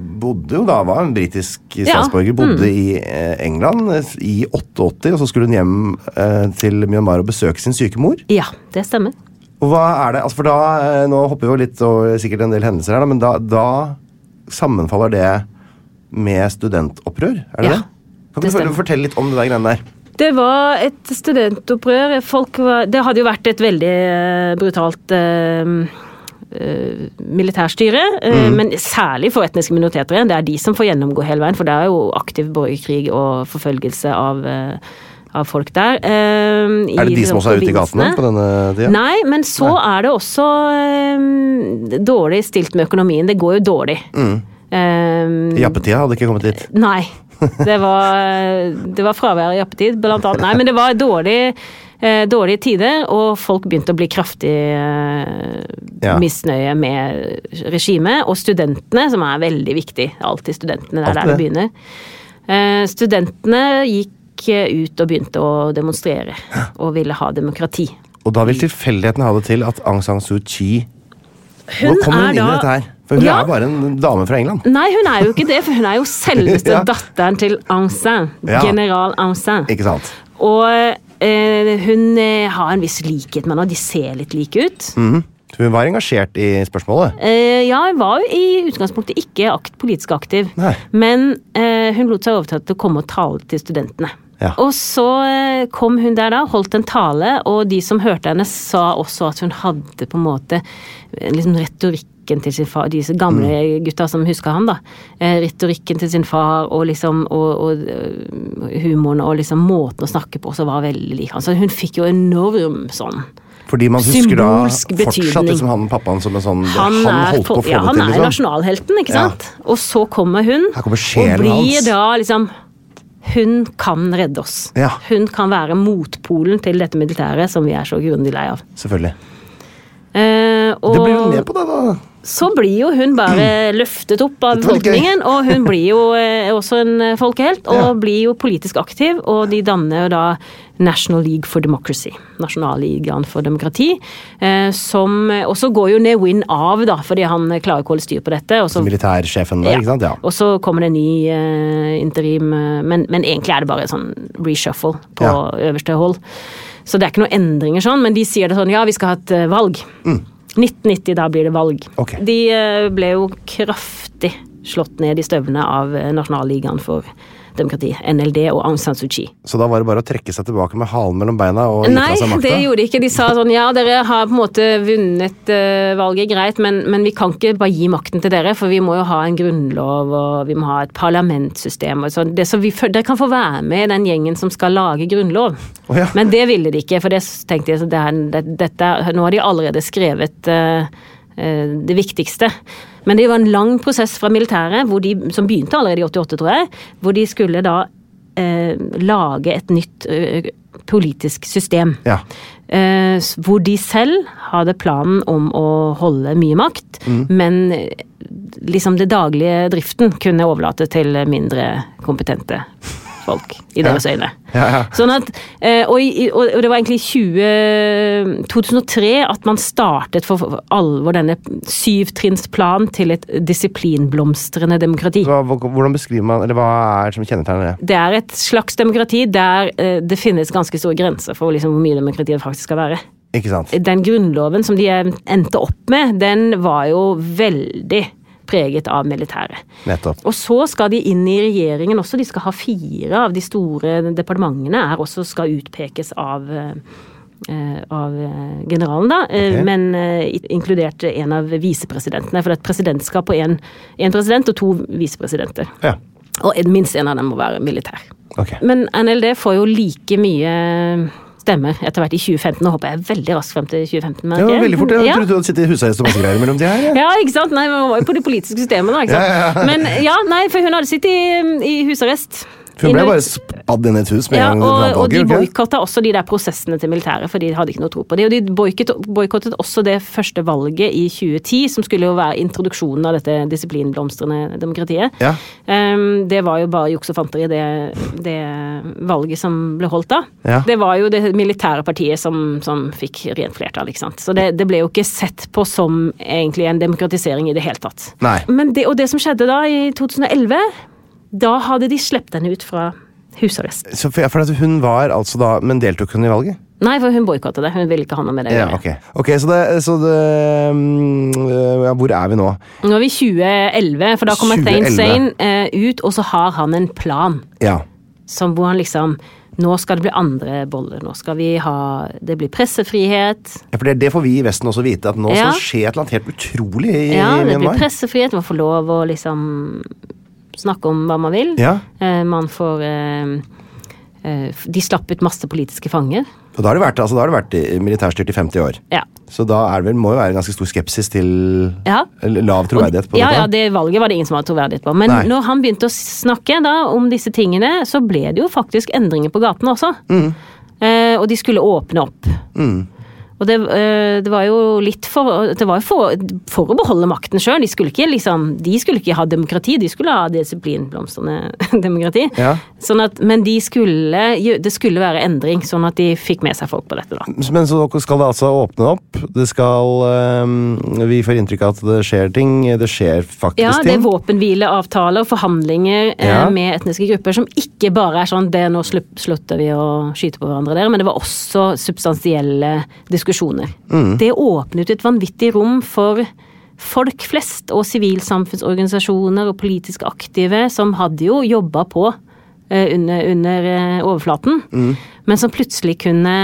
en britisk statsborger, bodde i England i 88, og så skulle hun hjem til Myanmar og besøke sin syke mor. Ja, det stemmer. Og hva det? Altså for da, nå hopper vi jo litt og sikkert en del hendelser her, men da sammenfaller det med studentopprør, det det? Kan du fortelle litt om det der greiene der? Det var et studentopprør. Det hadde jo vært et veldig brutalt militærstyre, men særlig for etniske minoriteter. Det de som får gjennomgå hele veien, for det jo aktiv borgerkrig og forfølgelse av folk der. Det de som også ute i gatene på denne tida? Nei, men så det også dårlig stilt med økonomien. Det går jo dårlig. Jappetida hadde ikke kommet dit? Nei. Det var fravær i jappetid, blant annet. Nei, men det var dårlige tider, og folk begynte å bli kraftig misnøye med regimet, og studentene, som veldig viktig, alltid studentene, der det begynner. Studentene gikk ut og begynte å demonstrere, og ville ha demokrati. Og da vil tilfeldigheten ha det til at Aung San Suu Kyi Hvor kommer hun inn i dette her? For hun bare en dame fra England. Nei, hun jo ikke det, for hun jo selveste datteren til Aung San, general Aung San. Ikke sant? Og hun har en viss likhet med henne, de ser litt like ut. Hun var engasjert i spørsmålet? Ja, hun var jo i utgangspunktet ikke politisk aktiv. Nei. Men hun lot seg overtatt til å komme og tale til studentene. Ja. Og så kom hun der da, holdt en tale, og de som hørte henne sa også at hun hadde på en måte liksom retorikken til sin far, disse gamle gutta som husker han da, retorikken til sin far og liksom og humoren og liksom måten å snakke på så var veldig lik. Altså hun fikk jo enorm sånn fordi man husker da fortsatt betydning. Han pappaen som en sånn han holdt på å få det til han liksom. Nasjonalhelten, ikke sant? Ja. Og så kommer hun og blir hans. Da liksom hun kan redde oss. Ja. Hun kan være motpolen til dette militæret som vi så grundig lei av. Selvfølgelig. Det blir hun med på det da? Så blir jo hun bare løftet opp av befolkningen, og hun blir jo også en folkehelt, og blir jo politisk aktiv, og de danner jo da National League for Democracy, Nasjonalligaen for demokrati, og så går jo Ne Win av da, fordi han klarer ikke å holde styr på dette. Og så, militærsjefen der, ikke sant? Ja. Og så kommer det en ny interim, men egentlig det bare sånn reshuffle på øverste hold. Så det ikke noen endringer sånn, men de sier det sånn, ja, vi skal ha et valg. 1990, da blir det valg. Okay. De ble jo kraftig slått ned i støvlene av Nasjonalligaen for demokrati, NLD og Aung San Suu Kyi. Så da var det bare å trekke seg tilbake med halen mellom beina og gi fra seg makta? Nei, det gjorde de ikke. De sa sånn, ja, dere har på en måte vunnet valget, greit, men vi kan ikke bare gi makten til dere, for vi må jo ha en grunnlov, og vi må ha et parlamentssystem, og sånn. Så dere kan få være med i den gjengen som skal lage grunnlov. Oh, ja. Men det ville de ikke, for det tenkte jeg, nå har de allerede skrevet det viktigste. Men det var en lang prosess fra militæret, som begynte allerede i 88, tror jeg, hvor de skulle da lage et nytt politisk system. Ja. Hvor de selv hadde planen om å holde mye makt, men liksom det daglige driften kunne overlate til mindre kompetente folk i deres øyne. Ja. Sånn at, og det var egentlig 2003 at man startet for alvor denne 7-trinnsplanen til et disiplinblomstrende demokrati. Hvordan beskriver man, eller hva det som kjennetegner det? Det et slags demokrati der det finnes ganske store grenser for liksom, hvor mye demokrati det faktisk skal være. Ikke sant? Den grunnloven som de endte opp med, den var jo veldig preget av militæret. Nettopp. Og så skal de inn i regjeringen også, de skal ha 4 av de store departementene også skal utpekes av generalen da, men inkludert en av visepresidentene, for det et presidentskap på en president og 2 visepresidenter. Ja. Og minst en av dem må være militær. Okay. Men NLD får jo like mye stemmer etter hvert i 2015. Nå håper jeg veldig raskt frem til 2015. Ja, veldig fort. Jeg trodde du hadde sittet i husarrest og masse greier mellom de her. Ja, ikke sant? Nei, man var jo på det politiske systemet da, ikke sant? Ja. Men for hun hadde sittet i husarrest. For hun ble bare spadd inn i et hus med en gang. Og de boykottet også de der prosessene til militæret, for de hadde ikke noe tro på det. Og de boykottet også det første valget i 2010, som skulle jo være introduksjonen av dette disiplinblomstrende demokratiet. Ja. Det var jo bare juks og fanteri, det valget som ble holdt da. Ja. Det var jo det militære partiet som fikk rent flertall, ikke sant? Så det ble jo ikke sett på som egentlig en demokratisering i det hele tatt. Nei. Men det som skjedde da i 2011, da hadde de slept henne ut fra husarrest. Så for hun var altså da, men deltok hun i valget? Nei, for hun boykottet det. Hun ville ikke ha noe med det. Ja, ok, så hvor vi nå? Nå vi 2011, for da kommer Thein Sein ut, og så har han en plan. Ja. Hvor han liksom, nå skal det bli andre boller, nå skal vi ha, det blir pressefrihet. Ja, for det får vi i Vesten også vite, at nå skal det skje et eller annet helt utrolig i Myanmar. Ja, det blir Myanmar. pressefrihet, man får lov å liksom snakke om hva man vil. Ja. Man får de slapp ut masse politiske fanger. Og da har det vært militærstyrt i 50 år. Ja. Så da må jo være ganske stor skepsis til lav troverdighet på dette. Ja, det valget var det ingen som hadde troverdighet på. Men når han begynte å snakke da om disse tingene, så ble det jo faktisk endringer på gaten også. Og de skulle åpne opp. Og det var jo litt for å beholde makten selv. De skulle ikke ha demokrati, de skulle ha disiplinblomstrende demokrati. Ja. Men det skulle være endring, sånn at de fikk med seg folk på dette da. Men så skal det altså åpne opp, vi får inntrykk av at det skjer ting, det skjer faktisk ting. Ja, det våpenhvileavtaler, forhandlinger med etniske grupper, som ikke bare sånn, nå slutter vi å skyte på hverandre der, men det var også substansielle diskusjoner. Det åpnet et vanvittig rom for folk flest og sivilsamfunnsorganisasjoner og politisk aktive som hadde jo jobbet på under overflaten, men som plutselig kunne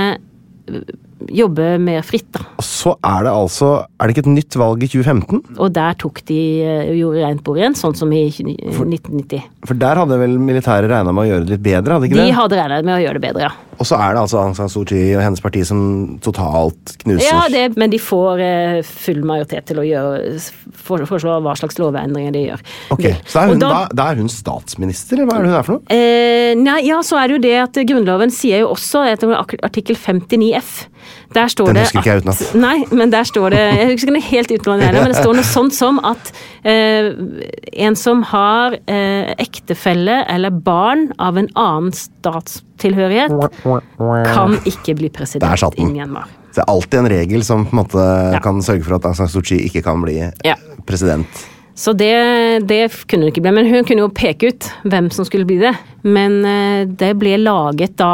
jobbe mer fritt da. Og så er det ikke et nytt valg i 2015? Og der gjorde rent bord igjen, sånn som i 1990. For der hadde vel militæret regnet med å gjøre det litt bedre, hadde ikke det? De hadde regnet med å gjøre det bedre, ja. Og så er det altså Aung San Suu Kyi og hennes parti som totalt knuser. Ja, men de får full majoritet til å foreslå hva slags lovendringer de gjør. Ok, så da er hun statsminister, eller hva er det hun for noe? Nei, ja, så er det jo det at Grunnloven sier jo også, etter artikkel 59F, der står den husker ikke jeg utenat. Nei, men der står det, jeg husker ikke helt utenat, men det står noe sånt som at en som har ektefelle eller barn av en annen statstilhørighet kan ikke bli president i Myanmar. Det er alltid en regel som på en måte kan sørge for at Aung San Suu Kyi ikke kan bli president. Så det kunne hun ikke bli, men hun kunne jo peke ut hvem som skulle bli det. Men det ble laget da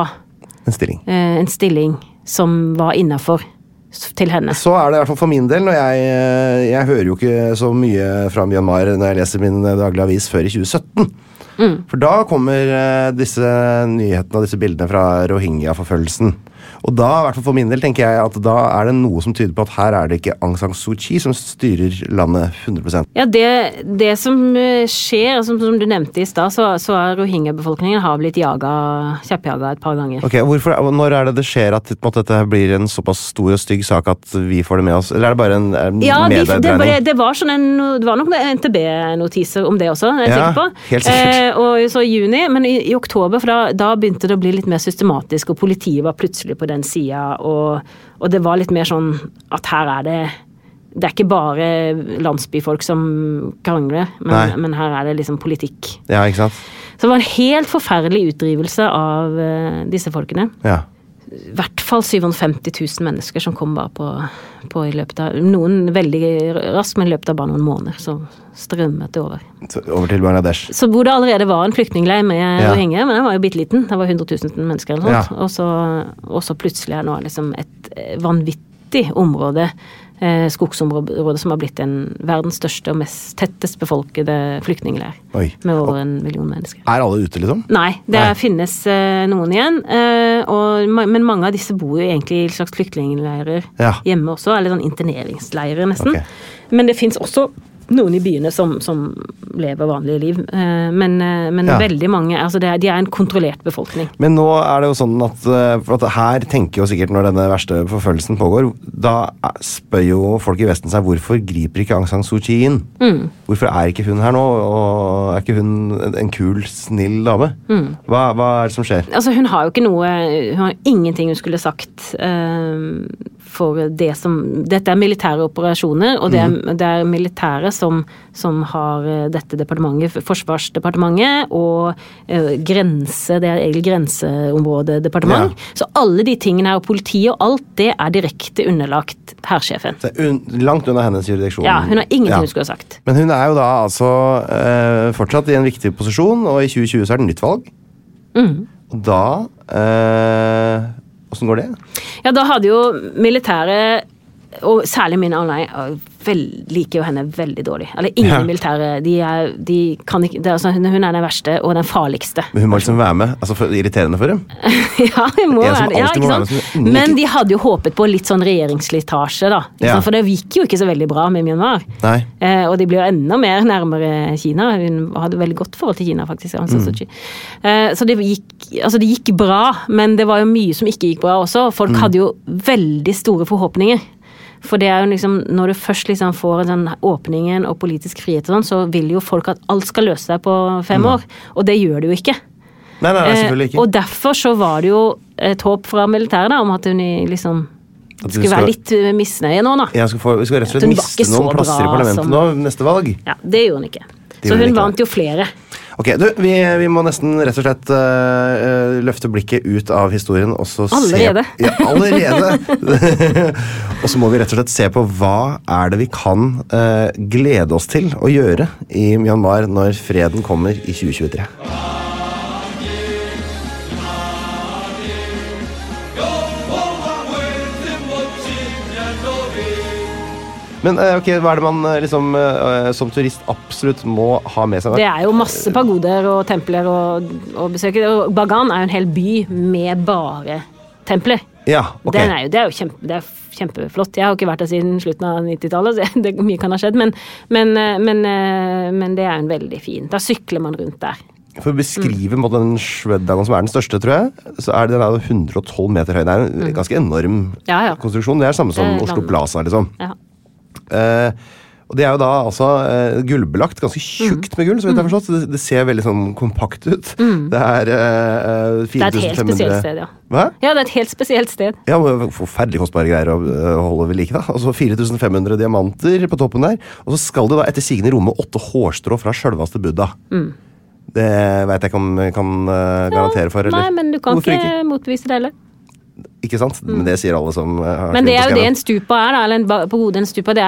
en stilling som var innenfor til henne. Så er det i hvert fall for min del, når jeg hører jo ikke så mye fra Myanmar når jeg leser min daglige avis før i 2017. For da kommer disse nyhetene og disse bildene fra Rohingya-forfølgelsen. Og da, i hvert fall for min del, tenker jeg at da er det noe som tyder på at her er det ikke Aung San Suu Kyi som styrer landet 100%. Ja, det som skjer, som du nevnte i sted, så er Rohingya-befolkningen har blitt kjappjaget et par ganger. Ok, når er det skjer at dette blir en såpass stor og stygg sak at vi får det med oss? Eller er det bare en mediedreining? Det var nok NTB-notiser om det også, jeg er sikker på. Helt sikkert. Og så i juni, men i oktober, for da begynte det å bli litt mer systematisk, og politiet var plutselig på den siden, og det var litt mer sånn at her er det er ikke bare landsbyfolk som krangler, men her er det liksom politikk. Ja, ikke sant? Så det var en helt forferdelig utdrivelse av disse folkene. Ja. I hvert fall 750 000 mennesker som kom bare på i løpet av, noen veldig raskt, men i løpet av bare noen måneder, så strømmet det over. Så over til Bangladesh. Så hvor det allerede var en flyktningleir med rohingya, men den var jo bitteliten, det var 100 000 mennesker eller noe sånt, og så plutselig nå liksom et vanvittig område, skogsområde som har blitt verdens største og mest tettest befolkede flyktningleir. Med over 1 million mennesker. Alle ute, liksom? Nei, det finnes noen igjen, men mange av disse bor jo egentlig i slags flyktningleirer hjemme også, eller sånn interneringsleirer nesten. Men det finnes også noen i byene som lever vanlige liv, men veldig mange, altså de en kontrollert befolkning. Men nå det jo sånn at, for at her tenker jo sikkert når denne verste forfølgelsen pågår, da spør jo folk i Vesten seg, hvorfor griper ikke Aung San Suu Kyi inn? Hvorfor ikke hun her nå, og ikke hun en kul, snill dame? Hva det som skjer? Altså hun har jo ikke noe, hun har ingenting hun skulle sagt for det dette militære operasjoner, og det militære som har dette departementet, Forsvarsdepartementet, og grense, det egentlig grenseområdedepartement. Så alle de tingene her, og politiet og alt, det direkte underlagt hærsjefen. Langt unna hennes jurisdiksjon. Ja, hun har ingenting hun skulle ha sagt. Men hun jo da altså fortsatt i en viktig posisjon, og i 2020 så det nytt valg. Og da hvordan går det? Ja, da hadde jo militæret, og særlig min online, liker jo henne veldig dårlig. Eller ingen militære, de kan ikke, hun den verste og den farligste. Men hun må liksom være med, altså irriterende for dem? Ja, hun må være det, ikke sant? Men de hadde jo håpet på litt sånn regjeringsslitasje da, for det gikk jo ikke så veldig bra med Myanmar. Nei. Og de ble jo enda mer nærmere Kina. Hun hadde veldig godt forhold til Kina faktisk. Så det gikk bra, men det var jo mye som ikke gikk bra også. Folk hadde jo veldig store forhåpninger. For det jo liksom, når du først liksom får en sånn åpningen og politisk frihet og sånn, så vil jo folk at alt skal løse seg på 5 år, og det gjør det jo ikke. Nei, selvfølgelig ikke. Og derfor så var det jo et håp fra militæret da, om at hun liksom skulle være litt misnøye nå da. Ja, vi skal rett og slett miste noen plasser i parlamentet nå, neste valg. Ja, det gjorde hun ikke. Så hun vant jo flere. Ok, vi må nesten rett og slett løfte blikket ut av historien og så allerede. Og så må vi rett og slett se på hva det vi kan glede oss til å gjøre i Myanmar når freden kommer i 2023. Men ok, hva det man liksom, som turist absolutt må ha med seg? Det jo masse pagoder og templer å besøke. Og Bagan jo en hel by med bare templer. Ja, ok. Det jo kjempeflott. Jeg har ikke vært der siden slutten av 90-tallet, så mye kan ha skjedd, men det jo en veldig fin. Da sykler man rundt der. For å beskrive den Shweddagon som den største, tror jeg, så den 112 meter høy. Det en ganske enorm konstruksjon. Det samme som Oslo Plaza, liksom. Ja. Og det jo da altså gullbelagt, ganske tjukt med gull, så vidt jeg har forstått. Det ser veldig sånn kompakt ut. Det 4500... Det et helt spesielt sted, ja. Hva? Ja, det et helt spesielt sted. Ja, forferdelig kostbare greier å holde ved like da. Og så 4500 diamanter på toppen der. Og så skal det da etter sigende romme 8 hårstrå fra selveste Buddha. Det vet jeg ikke om jeg kan garantere for, eller? Nei, men du kan ikke motvise det heller. Ikke sant? Men det sier alle som har... Men det jo det en stupa da, eller en pagode en stupa,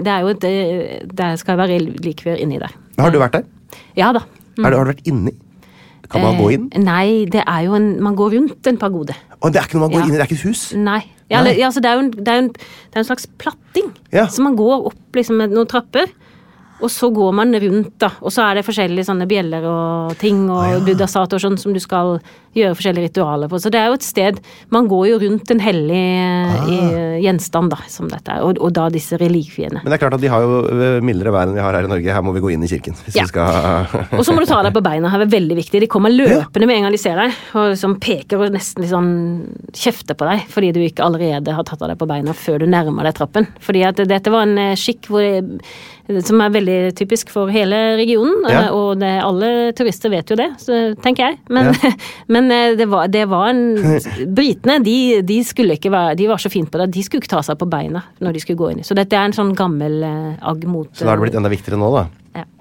det skal være relikvier inni der. Har du vært der? Ja da. Har du vært inni? Kan man gå inn? Nei, det jo man går rundt en pagode. Og det ikke noe man går inn i, det ikke et hus? Nei. Ja, altså det jo en slags platting. Ja. Så man går opp liksom med noen trapper, og så går man rundt da, og så det forskjellige sånne bjeller og ting, og buddha-statuer sånn som du skal gjøre forskjellige ritualer på. Så det jo et sted, man går jo rundt en hellig gjenstand da, som dette og da disse relikviene. Men det klart at de har jo mildere vær enn vi har her i Norge. Her må vi gå inn i kirken, hvis vi skal... Og så må du ta deg på beina, det veldig viktig. De kommer løpende med en gang de ser deg, og som peker og nesten liksom kjefter på deg, fordi du ikke allerede har tatt av deg på beina før du nærmer deg trappen. Fordi at dette var en skikk som veldig typisk for hele regionen, og alle turister vet jo det, så tenker jeg. Men det var en... Britene, de skulle ikke være... De var så fint på det, de skulle ikke ta seg på beina når de skulle gå inn i. Så dette en sånn gammel agg mot... Så da har det blitt enda viktigere nå, da? Ja.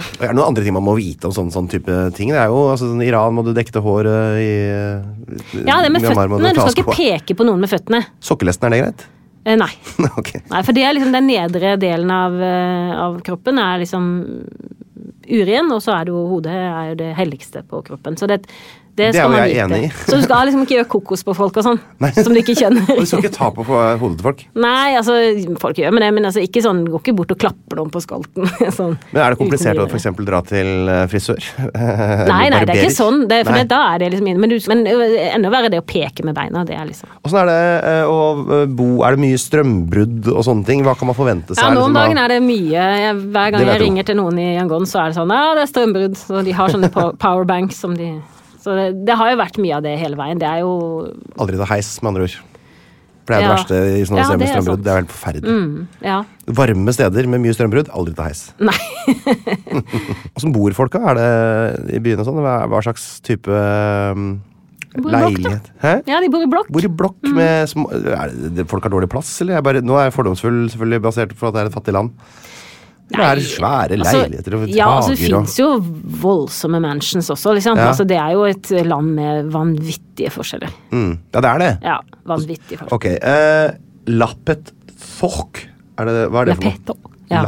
Er det noen andre ting man må vite om sånn type ting? Det jo, altså, I Iran må du dekke til håret Ja, det med føttene. Du skal ikke peke på noen med føttene. Sokkelesten, det greit? Nei. Okay. Nei, for det liksom den nedre delen av kroppen liksom uren, og så det jo hodet jo det helligste på kroppen. Så det skal man vite. Enig I. Så du skal liksom ikke gjøre kokos på folk og sånn, som du ikke kjenner. Og du skal ikke ta på hodet til folk? Nei, altså, folk gjør med det, men altså, ikke sånn, gå ikke bort og klapper dem på skalten. Sånn, men det komplisert å for eksempel dra til frisør? Nei, det ikke sånn, for da det liksom inne. Men enda verre det å peke med beina, det liksom. Og sånn det å bo, det mye strømbrudd og sånne ting? Hva kan man forvente seg? Ja, nå om dagen det mye. Hver gang jeg ringer til noen I Yangon, så det sånn, det strømbrudd. Så de har sånne powerbanks som de... Så det har jo vært mye av det hele veien. Det jo... Aldri til heis, med andre ord. For det det verste I sånne steder med strømbrudd. Det helt forferdelig. Ja. Varme steder med mye strømbrudd, aldri til heis. Nei. Hvordan bor folka? Det I byen og sånn? Hva slags type leilighet? Hæ? Ja, de bor I blokk. Bor I blokk med små... folk har dårlig plass, eller? Nå jeg fordomsfull, selvfølgelig, basert på at det et fattig land. Det svære leiligheter og tager. Ja, altså det finnes jo voldsomme mansions også, liksom. Ja. Altså det jo et land med vanvittige forskjeller. Ja, det det. Ja, vanvittige forskjeller. Ok, Lapet Thok. Hva det for noe? Ja.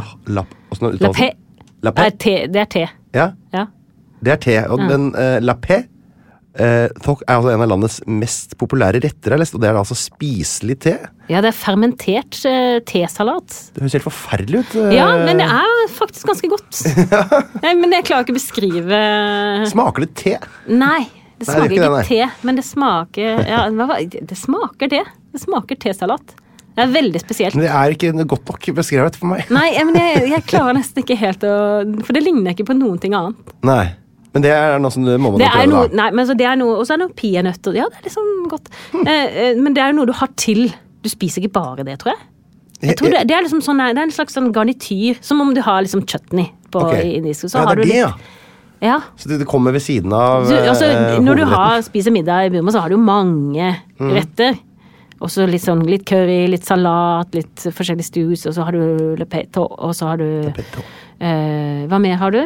Lapet. Det te. Ja? Ja. Det te, og den Lapet Thok altså en av landets mest populære retter jeg lest, og det altså spiselig te. Ja, det fermentert tesalat. Det høres helt forferdelig ut. Ja, men det faktisk ganske godt. Men jeg klarer ikke å beskrive... Smaker det te? Nei, det smaker ikke te, men det smaker... Ja, det smaker te. Det smaker tesalat. Det veldig spesielt. Men det ikke godt nok beskrevet for meg. Nei, men jeg klarer nesten ikke helt å... For det ligner ikke på noen ting annet. Nei. Men det noe som du må prøve da? Nei, men så det noe, og så det noe peanøtter. Ja, det liksom godt. Men det jo noe du har til. Du spiser ikke bare det, tror jeg. Jeg tror det liksom sånn, det en slags sånn garnityr, som om du har liksom chutney på indisk. Så har du litt... Ja. Så det kommer ved siden av når du spiser middag I Burma, så har du mange retter. Og så litt sånn, litt curry, litt salat, litt forskjellige stews, og så har du lepeto, og så har du... hva mer har du?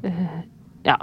Ja...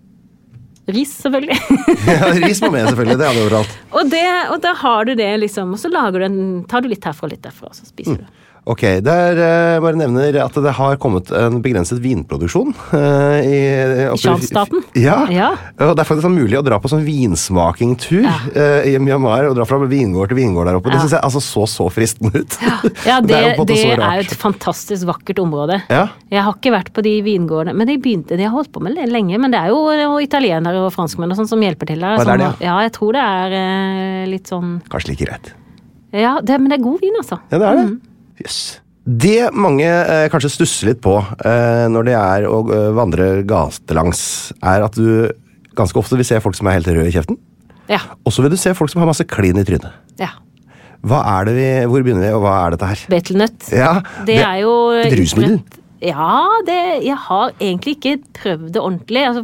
Ris, selvfølgelig. Ja, ris må med, selvfølgelig. Det det overalt. Og da har du det, liksom, og så tar du litt herfra og litt derfra, og så spiser du. Ok, der bare nevner at det har kommet en begrenset vinproduksjon I Tchad-staten? Ja, og det faktisk mulig å dra på sånn vinsmakingtur I Myanmar, og dra fra vingård til vingård der oppe. Det synes jeg altså så fristende ut. Ja, det jo et fantastisk vakkert område. Ja. Jeg har ikke vært på de vingårdene, men de har holdt på med lenge, men det jo italienere og franskmenn og sånn som hjelper til der. Ja, jeg tror det litt sånn... Kanskje like greit. Ja, men det god vin, altså. Ja, det det. Yes. Det mange kanskje stusser litt på når det å vandre gatelangs, at du ganske ofte vil se folk som helt røde I kjeften. Ja. Og så vil du se folk som har masse klin I trynet. Ja. Hva hvor begynner vi, og hva dette her? Betelnøtt. Ja, det jo... Et rusmiddel? Ja, jeg har egentlig ikke prøvd det ordentlig, altså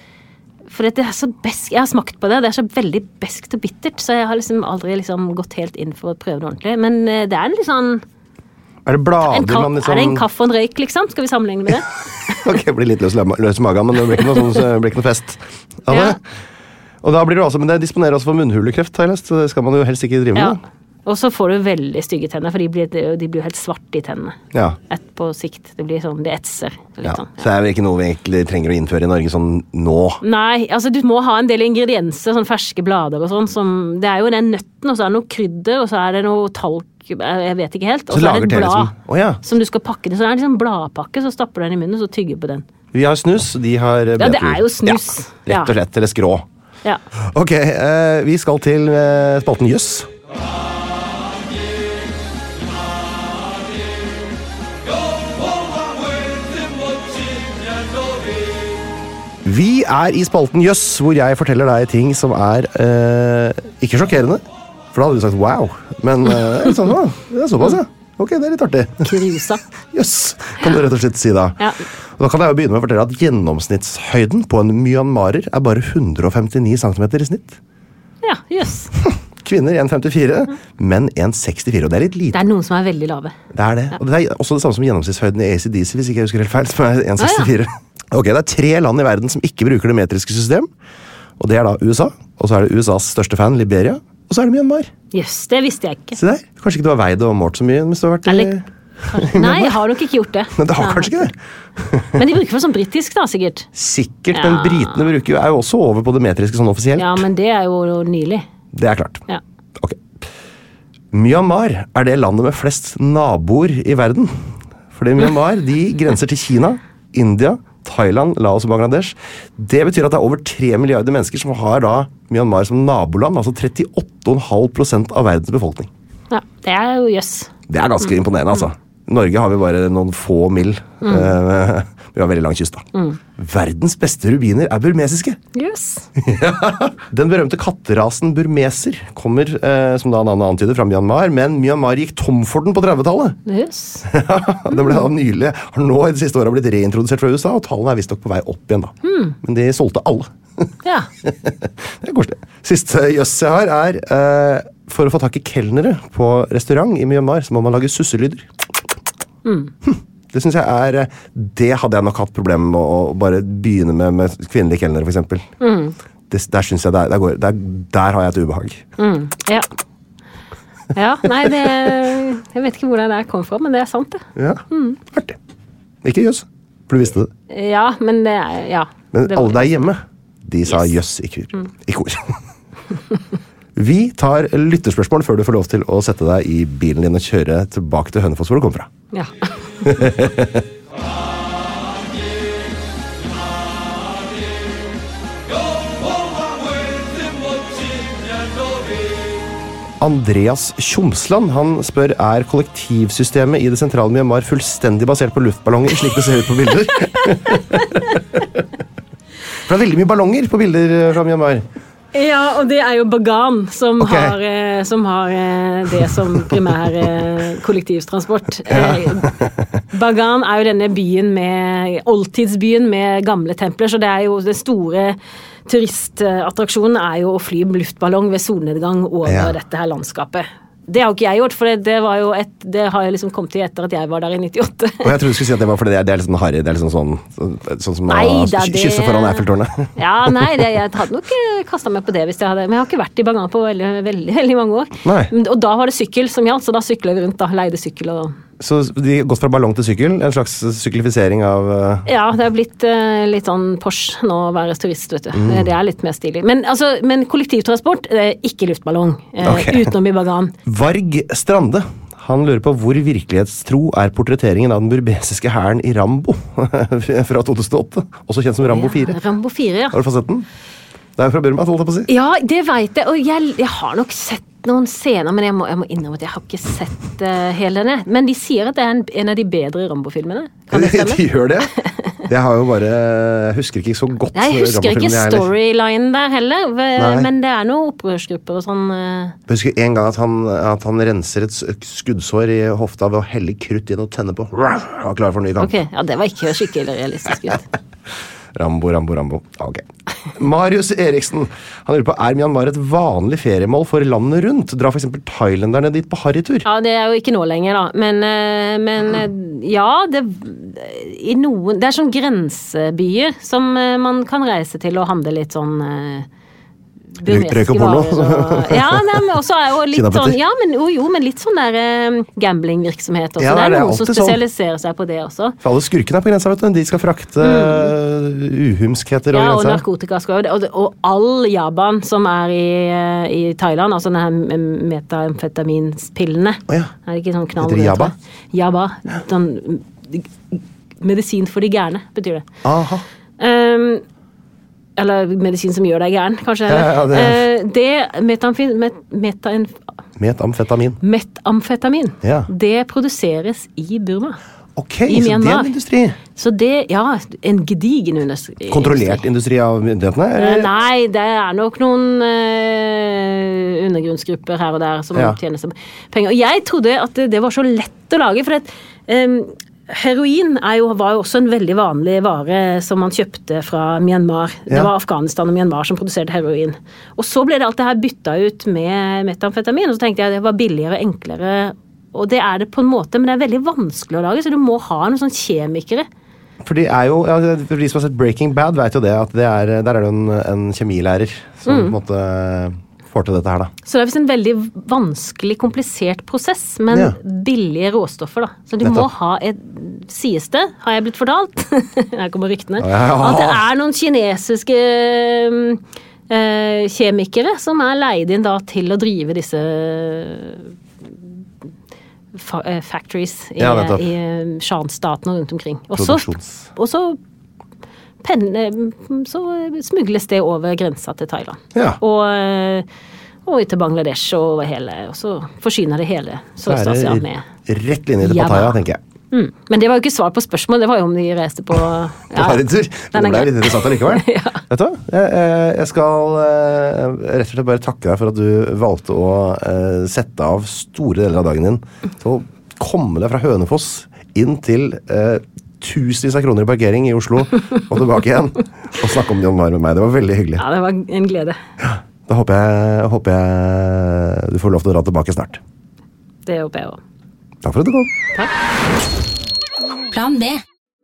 for det så besk, jeg har smakt på det så veldig beskt og bittert, så jeg har liksom aldri liksom gått helt inn for å prøve det ordentlig, men det en litt sånn... det blader man liksom... det en kaffe og en røyk, liksom? Skal vi sammenligne med det? Ok, det blir litt løs I magen, men det blir ikke noe fest av det. Og da blir det også, men det disponerer også for munnhulekreft, har jeg lest, så det skal man jo helst ikke drive med. Ja. Og så får du veldig stygge tenner, for de blir helt svarte I tennene. Ja. På sikt. Det blir sånn, det etser. Sånn. Så det ikke noe vi egentlig trenger å innføre I Norge sånn nå? Nei, altså du må ha en del ingredienser, sånn ferske blader og sånn, som, det jo den nøtten, og så det noe krydder, og så det noe talk, jeg vet ikke helt, og så det et blad som du skal pakke det, så det liksom bladpakke, så stapper du den I munnen, og så tygger på den. Vi har snus, de har betur. Ja, det jo snus. Ja, rett og slett, eller skrå. Ja. Ok, vi skal til spalten Jøss. Vi I spalten Jøss, hvor jeg forteller deg ting som ikke sjokkerende. For da hadde du sagt wow. Men sånn, det såpass, ja. Ok, det litt artig. Krusa. Jøss, kan du rett og slett si da. Ja. Og da kan jeg jo begynne med å fortelle at gjennomsnittshøyden på en myanmarer bare 159 cm I snitt. Ja, jøss. Kvinner 1,54, menn 1,64, og det litt lite. Det noen som veldig lave. Det det. Ja. Og det også det samme som gjennomsnittshøyden I AC/DC, hvis ikke jeg husker helt feil, som 1,64. Ok, det 3 land i verden som ikke bruker det metriske system, og det da USA, og så det USAs største fan, Liberia, og så det Myanmar. Yes, det visste jeg ikke. Se der, kanskje ikke du har veid og målt så mye, mens du har vært Nei, jeg har nok ikke gjort det. Men det har kanskje ikke det. Men de bruker vel sånn britisk da, sikkert? Sikkert, men britene bruker jo også over på det metriske sånn offisielt. Ja, men det jo nylig. Det klart. Ja. Ok. Myanmar det landet med flest naboer i verden. Fordi Myanmar, de grenser til Kina, India, Thailand, Laos og Bangladesh. Det betyr at det over 3 milliarder mennesker som har da Myanmar som naboland, altså 38,5% av verdens befolkning. Ja, det jo jøss. Det ganske imponerende, altså. I Norge har vi bare noen få mil. Vi har veldig lang kyst, da. Verdens beste rubiner burmesiske. Yes. Den berømte katterasen burmeser kommer, som da navnet antyder, fra Myanmar, men Myanmar gikk tom for den på 30-tallet. Yes. Den ble da nylig, har nå i de siste årene blitt reintrodusert fra USA, og tallene visst nok på vei opp igjen da. Men de solgte alle. Ja. Det koselig. Siste jøss jeg har for å få tak i kelnere på restaurant i Myanmar, så må man lage susselyder. Det synes jeg det hadde jeg nok hatt problemer med å bare begynne med kvinnelige kelnere, for eksempel. Der synes jeg der har jeg et ubehag. Ja. Ja, nei, jeg vet ikke hvor det kom fra, men det sant det. Ja, artig. Ikke jøss, for du visste det. Ja, men det ja. Men alle der hjemme, de sa jøss i kor. Vi tar lytterspørsmål før du får lov til å sette deg i bilen din og kjøre tilbake til Hønefoss hvor du kommer fra. Ja. Andreas Tjomsland, han spør, kollektivsystemet i det sentrale Myanmar fullstendig basert på luftballonger, slik det ser ut på bilder? For det veldig mye ballonger på bilder fra Myanmar. Ja, og det jo Bagan som har det som primær kollektivtransport. Bagan jo denne byen oldtidsbyen med gamle templer, så det jo den store turistattraksjonen jo å fly luftballong ved solnedgang over dette her landskapet. Det har ikke jeg gjort, for det har jeg liksom kommet til etter at jeg var der i 98. Og jeg trodde du skulle si at det var fordi det litt sånn harry, det sånn som å kysse foran Eiffeltårnet. Ja, nei, jeg hadde nok kastet meg på det hvis jeg hadde, men jeg har ikke vært i Bagan på veldig mange år. Nei. Og da var det sykkel som gjaldt, så da syklet vi rundt da, leide sykkel og... Så de har gått fra ballong til sykkel, en slags syklifisering av... Ja, det har blitt litt sånn Porsche nå å være turist, vet du. Det litt mer stilig. Men kollektivtransport, ikke luftballong, utenom i Bagan. Varg Strande, han lurer på hvor virkelighetstro portretteringen av den burmesiske hæren i Rambo fra 2008, også kjent som Rambo 4. Rambo 4, ja. Har du fått sett den? Det fra Burma, holdt jeg på å si. Ja, det vet jeg, og jeg har nok sett noen scener, men jeg må innrømme at jeg har ikke sett hele denne. Men de sier at det en av de bedre Rambo-filmene. Kan det stemme? De gjør det. Jeg har jo bare, jeg husker ikke så godt Rambo-filmene. Jeg husker ikke storyline der heller, men det noen opprørsgrupper og sånn. Jeg husker en gang at han renser et skuddsår i hofta ved å helle krutt inn og tenne på. Og klar for en ny kamp. Ok, ja, det var ikke skikkelig realistisk ut. Rambo. Ok. Marius Eriksen, han lurer på, Myanmar et vanlig feriemål for landet rundt? Dra for eksempel thailenderne dit på harrytur? Ja, det jo ikke nå lenger da, men ja, det sånn grensebyer som man kan reise til og handle litt sånn røyk og porno. Ja, men også jo litt sånn, ja, men litt sånn der gambling-virksomhet også. Ja, det noen som spesialiserer seg på det også. For alle skurkene på grensa, vet du, de skal frakte uhumskheter over grensa. Ja, og narkotika skal jo det. Og all Jaban som i Thailand, altså denne metamfetaminspillene. Ja. Det ikke sånn knall? Heter det Jaba? Jaba. Sånn, medisin for de gærne, betyr det. Aha. Eller medisin som gjør deg gæren, kanskje. Metamfetamin. Ja. Det produseres i Burma. Ok, så det en industri? Så det, en gedigen industri. Kontrollert industri av myndighetene? Nei, det nok noen undergrunnsgrupper her og der som tjener seg penger. Og jeg trodde at det var så lett å lage, for at heroin var jo også en veldig vanlig vare som man kjøpte fra Myanmar. Det var Afghanistan og Myanmar som produserte heroin. Og så ble det alt det her byttet ut med metamfetamin, og så tenkte jeg det var billigere og enklere, og det det på en måte, men det veldig vanskelig å lage, så du må ha noen sånne kjemikere For de jo, for de som har sett Breaking Bad vet jo det, at der det jo en kjemilærer som på en måte får til dette her da. Så det visst en veldig vanskelig, komplisert prosess, men billige råstoffer da. Så du må ha sies det, har jeg blitt fortalt, her kommer ryktene, at det noen kinesiske kjemikere som leid inn da til å drive disse factories i Shan-staten og rundt omkring. Og så smugles det over grensa til Thailand. Og til Bangladesh og hele, og så forsyner det hele Sørøst-Asia med rett linje til Pattaya, tenker jeg. Men det var jo ikke svar på spørsmål, det var jo om de reiste på Paretur. Det ble litt interessant allikevel. Vet du hva? Jeg skal rett og slett bare takke deg for at du valgte å sette av store deler av dagen din til å komme deg fra Hønefoss inn til tusenvis av kroner i parkering i Oslo og tilbake igjen og snakke om John Mayer med meg. Det var veldig hyggelig. Ja, det var en glede. Da håper jeg du får lov til å dra tilbake snart. Det håper jeg også. Takk for at du kom. Takk. Plan B.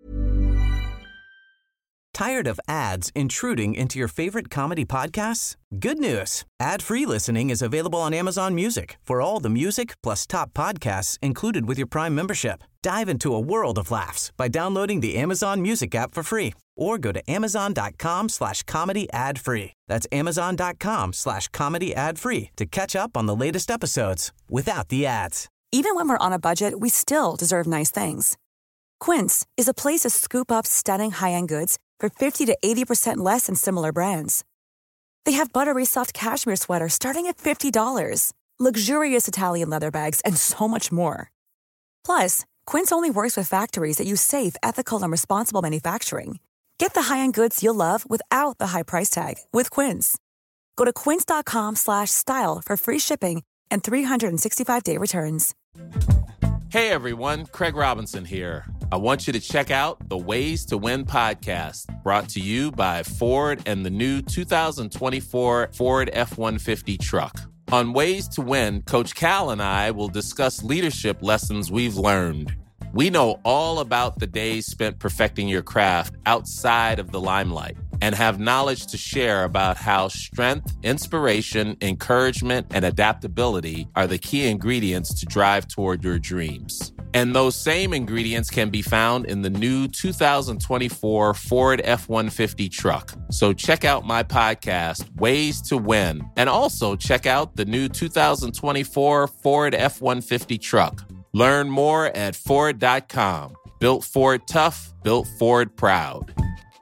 Tired of ads intruding into your favorite comedy podcasts? Good news. Ad-free listening is available on Amazon Music for all the music plus top podcasts included with your Prime membership. Dive into a world of laughs by downloading the Amazon Music app for free or go to amazon.com/comedy ad-free. That's amazon.com/comedy ad-free to catch up on the latest episodes without the ads. Even when we're on a budget, we still deserve nice things. Quince is a place to scoop up stunning high-end goods for 50 to 80% less than similar brands. They have buttery soft cashmere sweaters starting at $50, luxurious Italian leather bags, and so much more. Plus, Quince only works with factories that use safe, ethical, and responsible manufacturing. Get the high-end goods you'll love without the high price tag with Quince. Go to quince.com/style for free shipping and 365-day returns. Hey everyone, Craig Robinson here. I want you to check out the Ways to Win podcast, brought to you by Ford and the new 2024 Ford F-150 truck. On Ways to Win, Coach Cal and I will discuss leadership lessons we've learned. We know all about the days spent perfecting your craft outside of the limelight and have knowledge to share about how strength, inspiration, encouragement, and adaptability are the key ingredients to drive toward your dreams. And those same ingredients can be found in the new 2024 Ford F-150 truck. So check out my podcast, Ways to Win, and also check out the new 2024 Ford F-150 truck. Learn more at Ford.com. Built Ford tough, built Ford proud.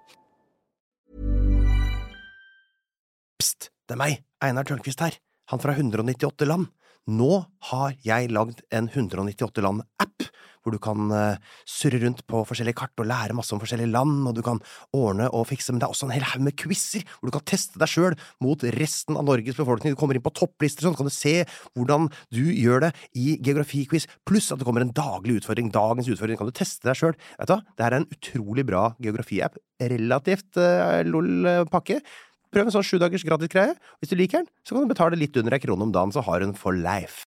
Psst, det meg, Einar Tørnquist her, han fra 198 land. Nå har jeg lagd en 198 land-app, hvor du kan surre rundt på forskjellige kart og lære masse om forskjellige land, og du kan ordne og fikse, men det også en hel haug med quizzer, hvor du kan teste deg selv mot resten av Norges befolkning. Du kommer inn på topplister, sånn kan du se hvordan du gjør det i geografiquiz, pluss at det kommer en daglig utfordring. Dagens utfordring kan du teste deg selv. Vet du, det en utrolig bra geografi-app, relativt lol-pakke. Prøv en sånn 7 dagers gratis greie. Hvis du liker den, så kan du betale litt under 1 krone om dagen, så har du den for life.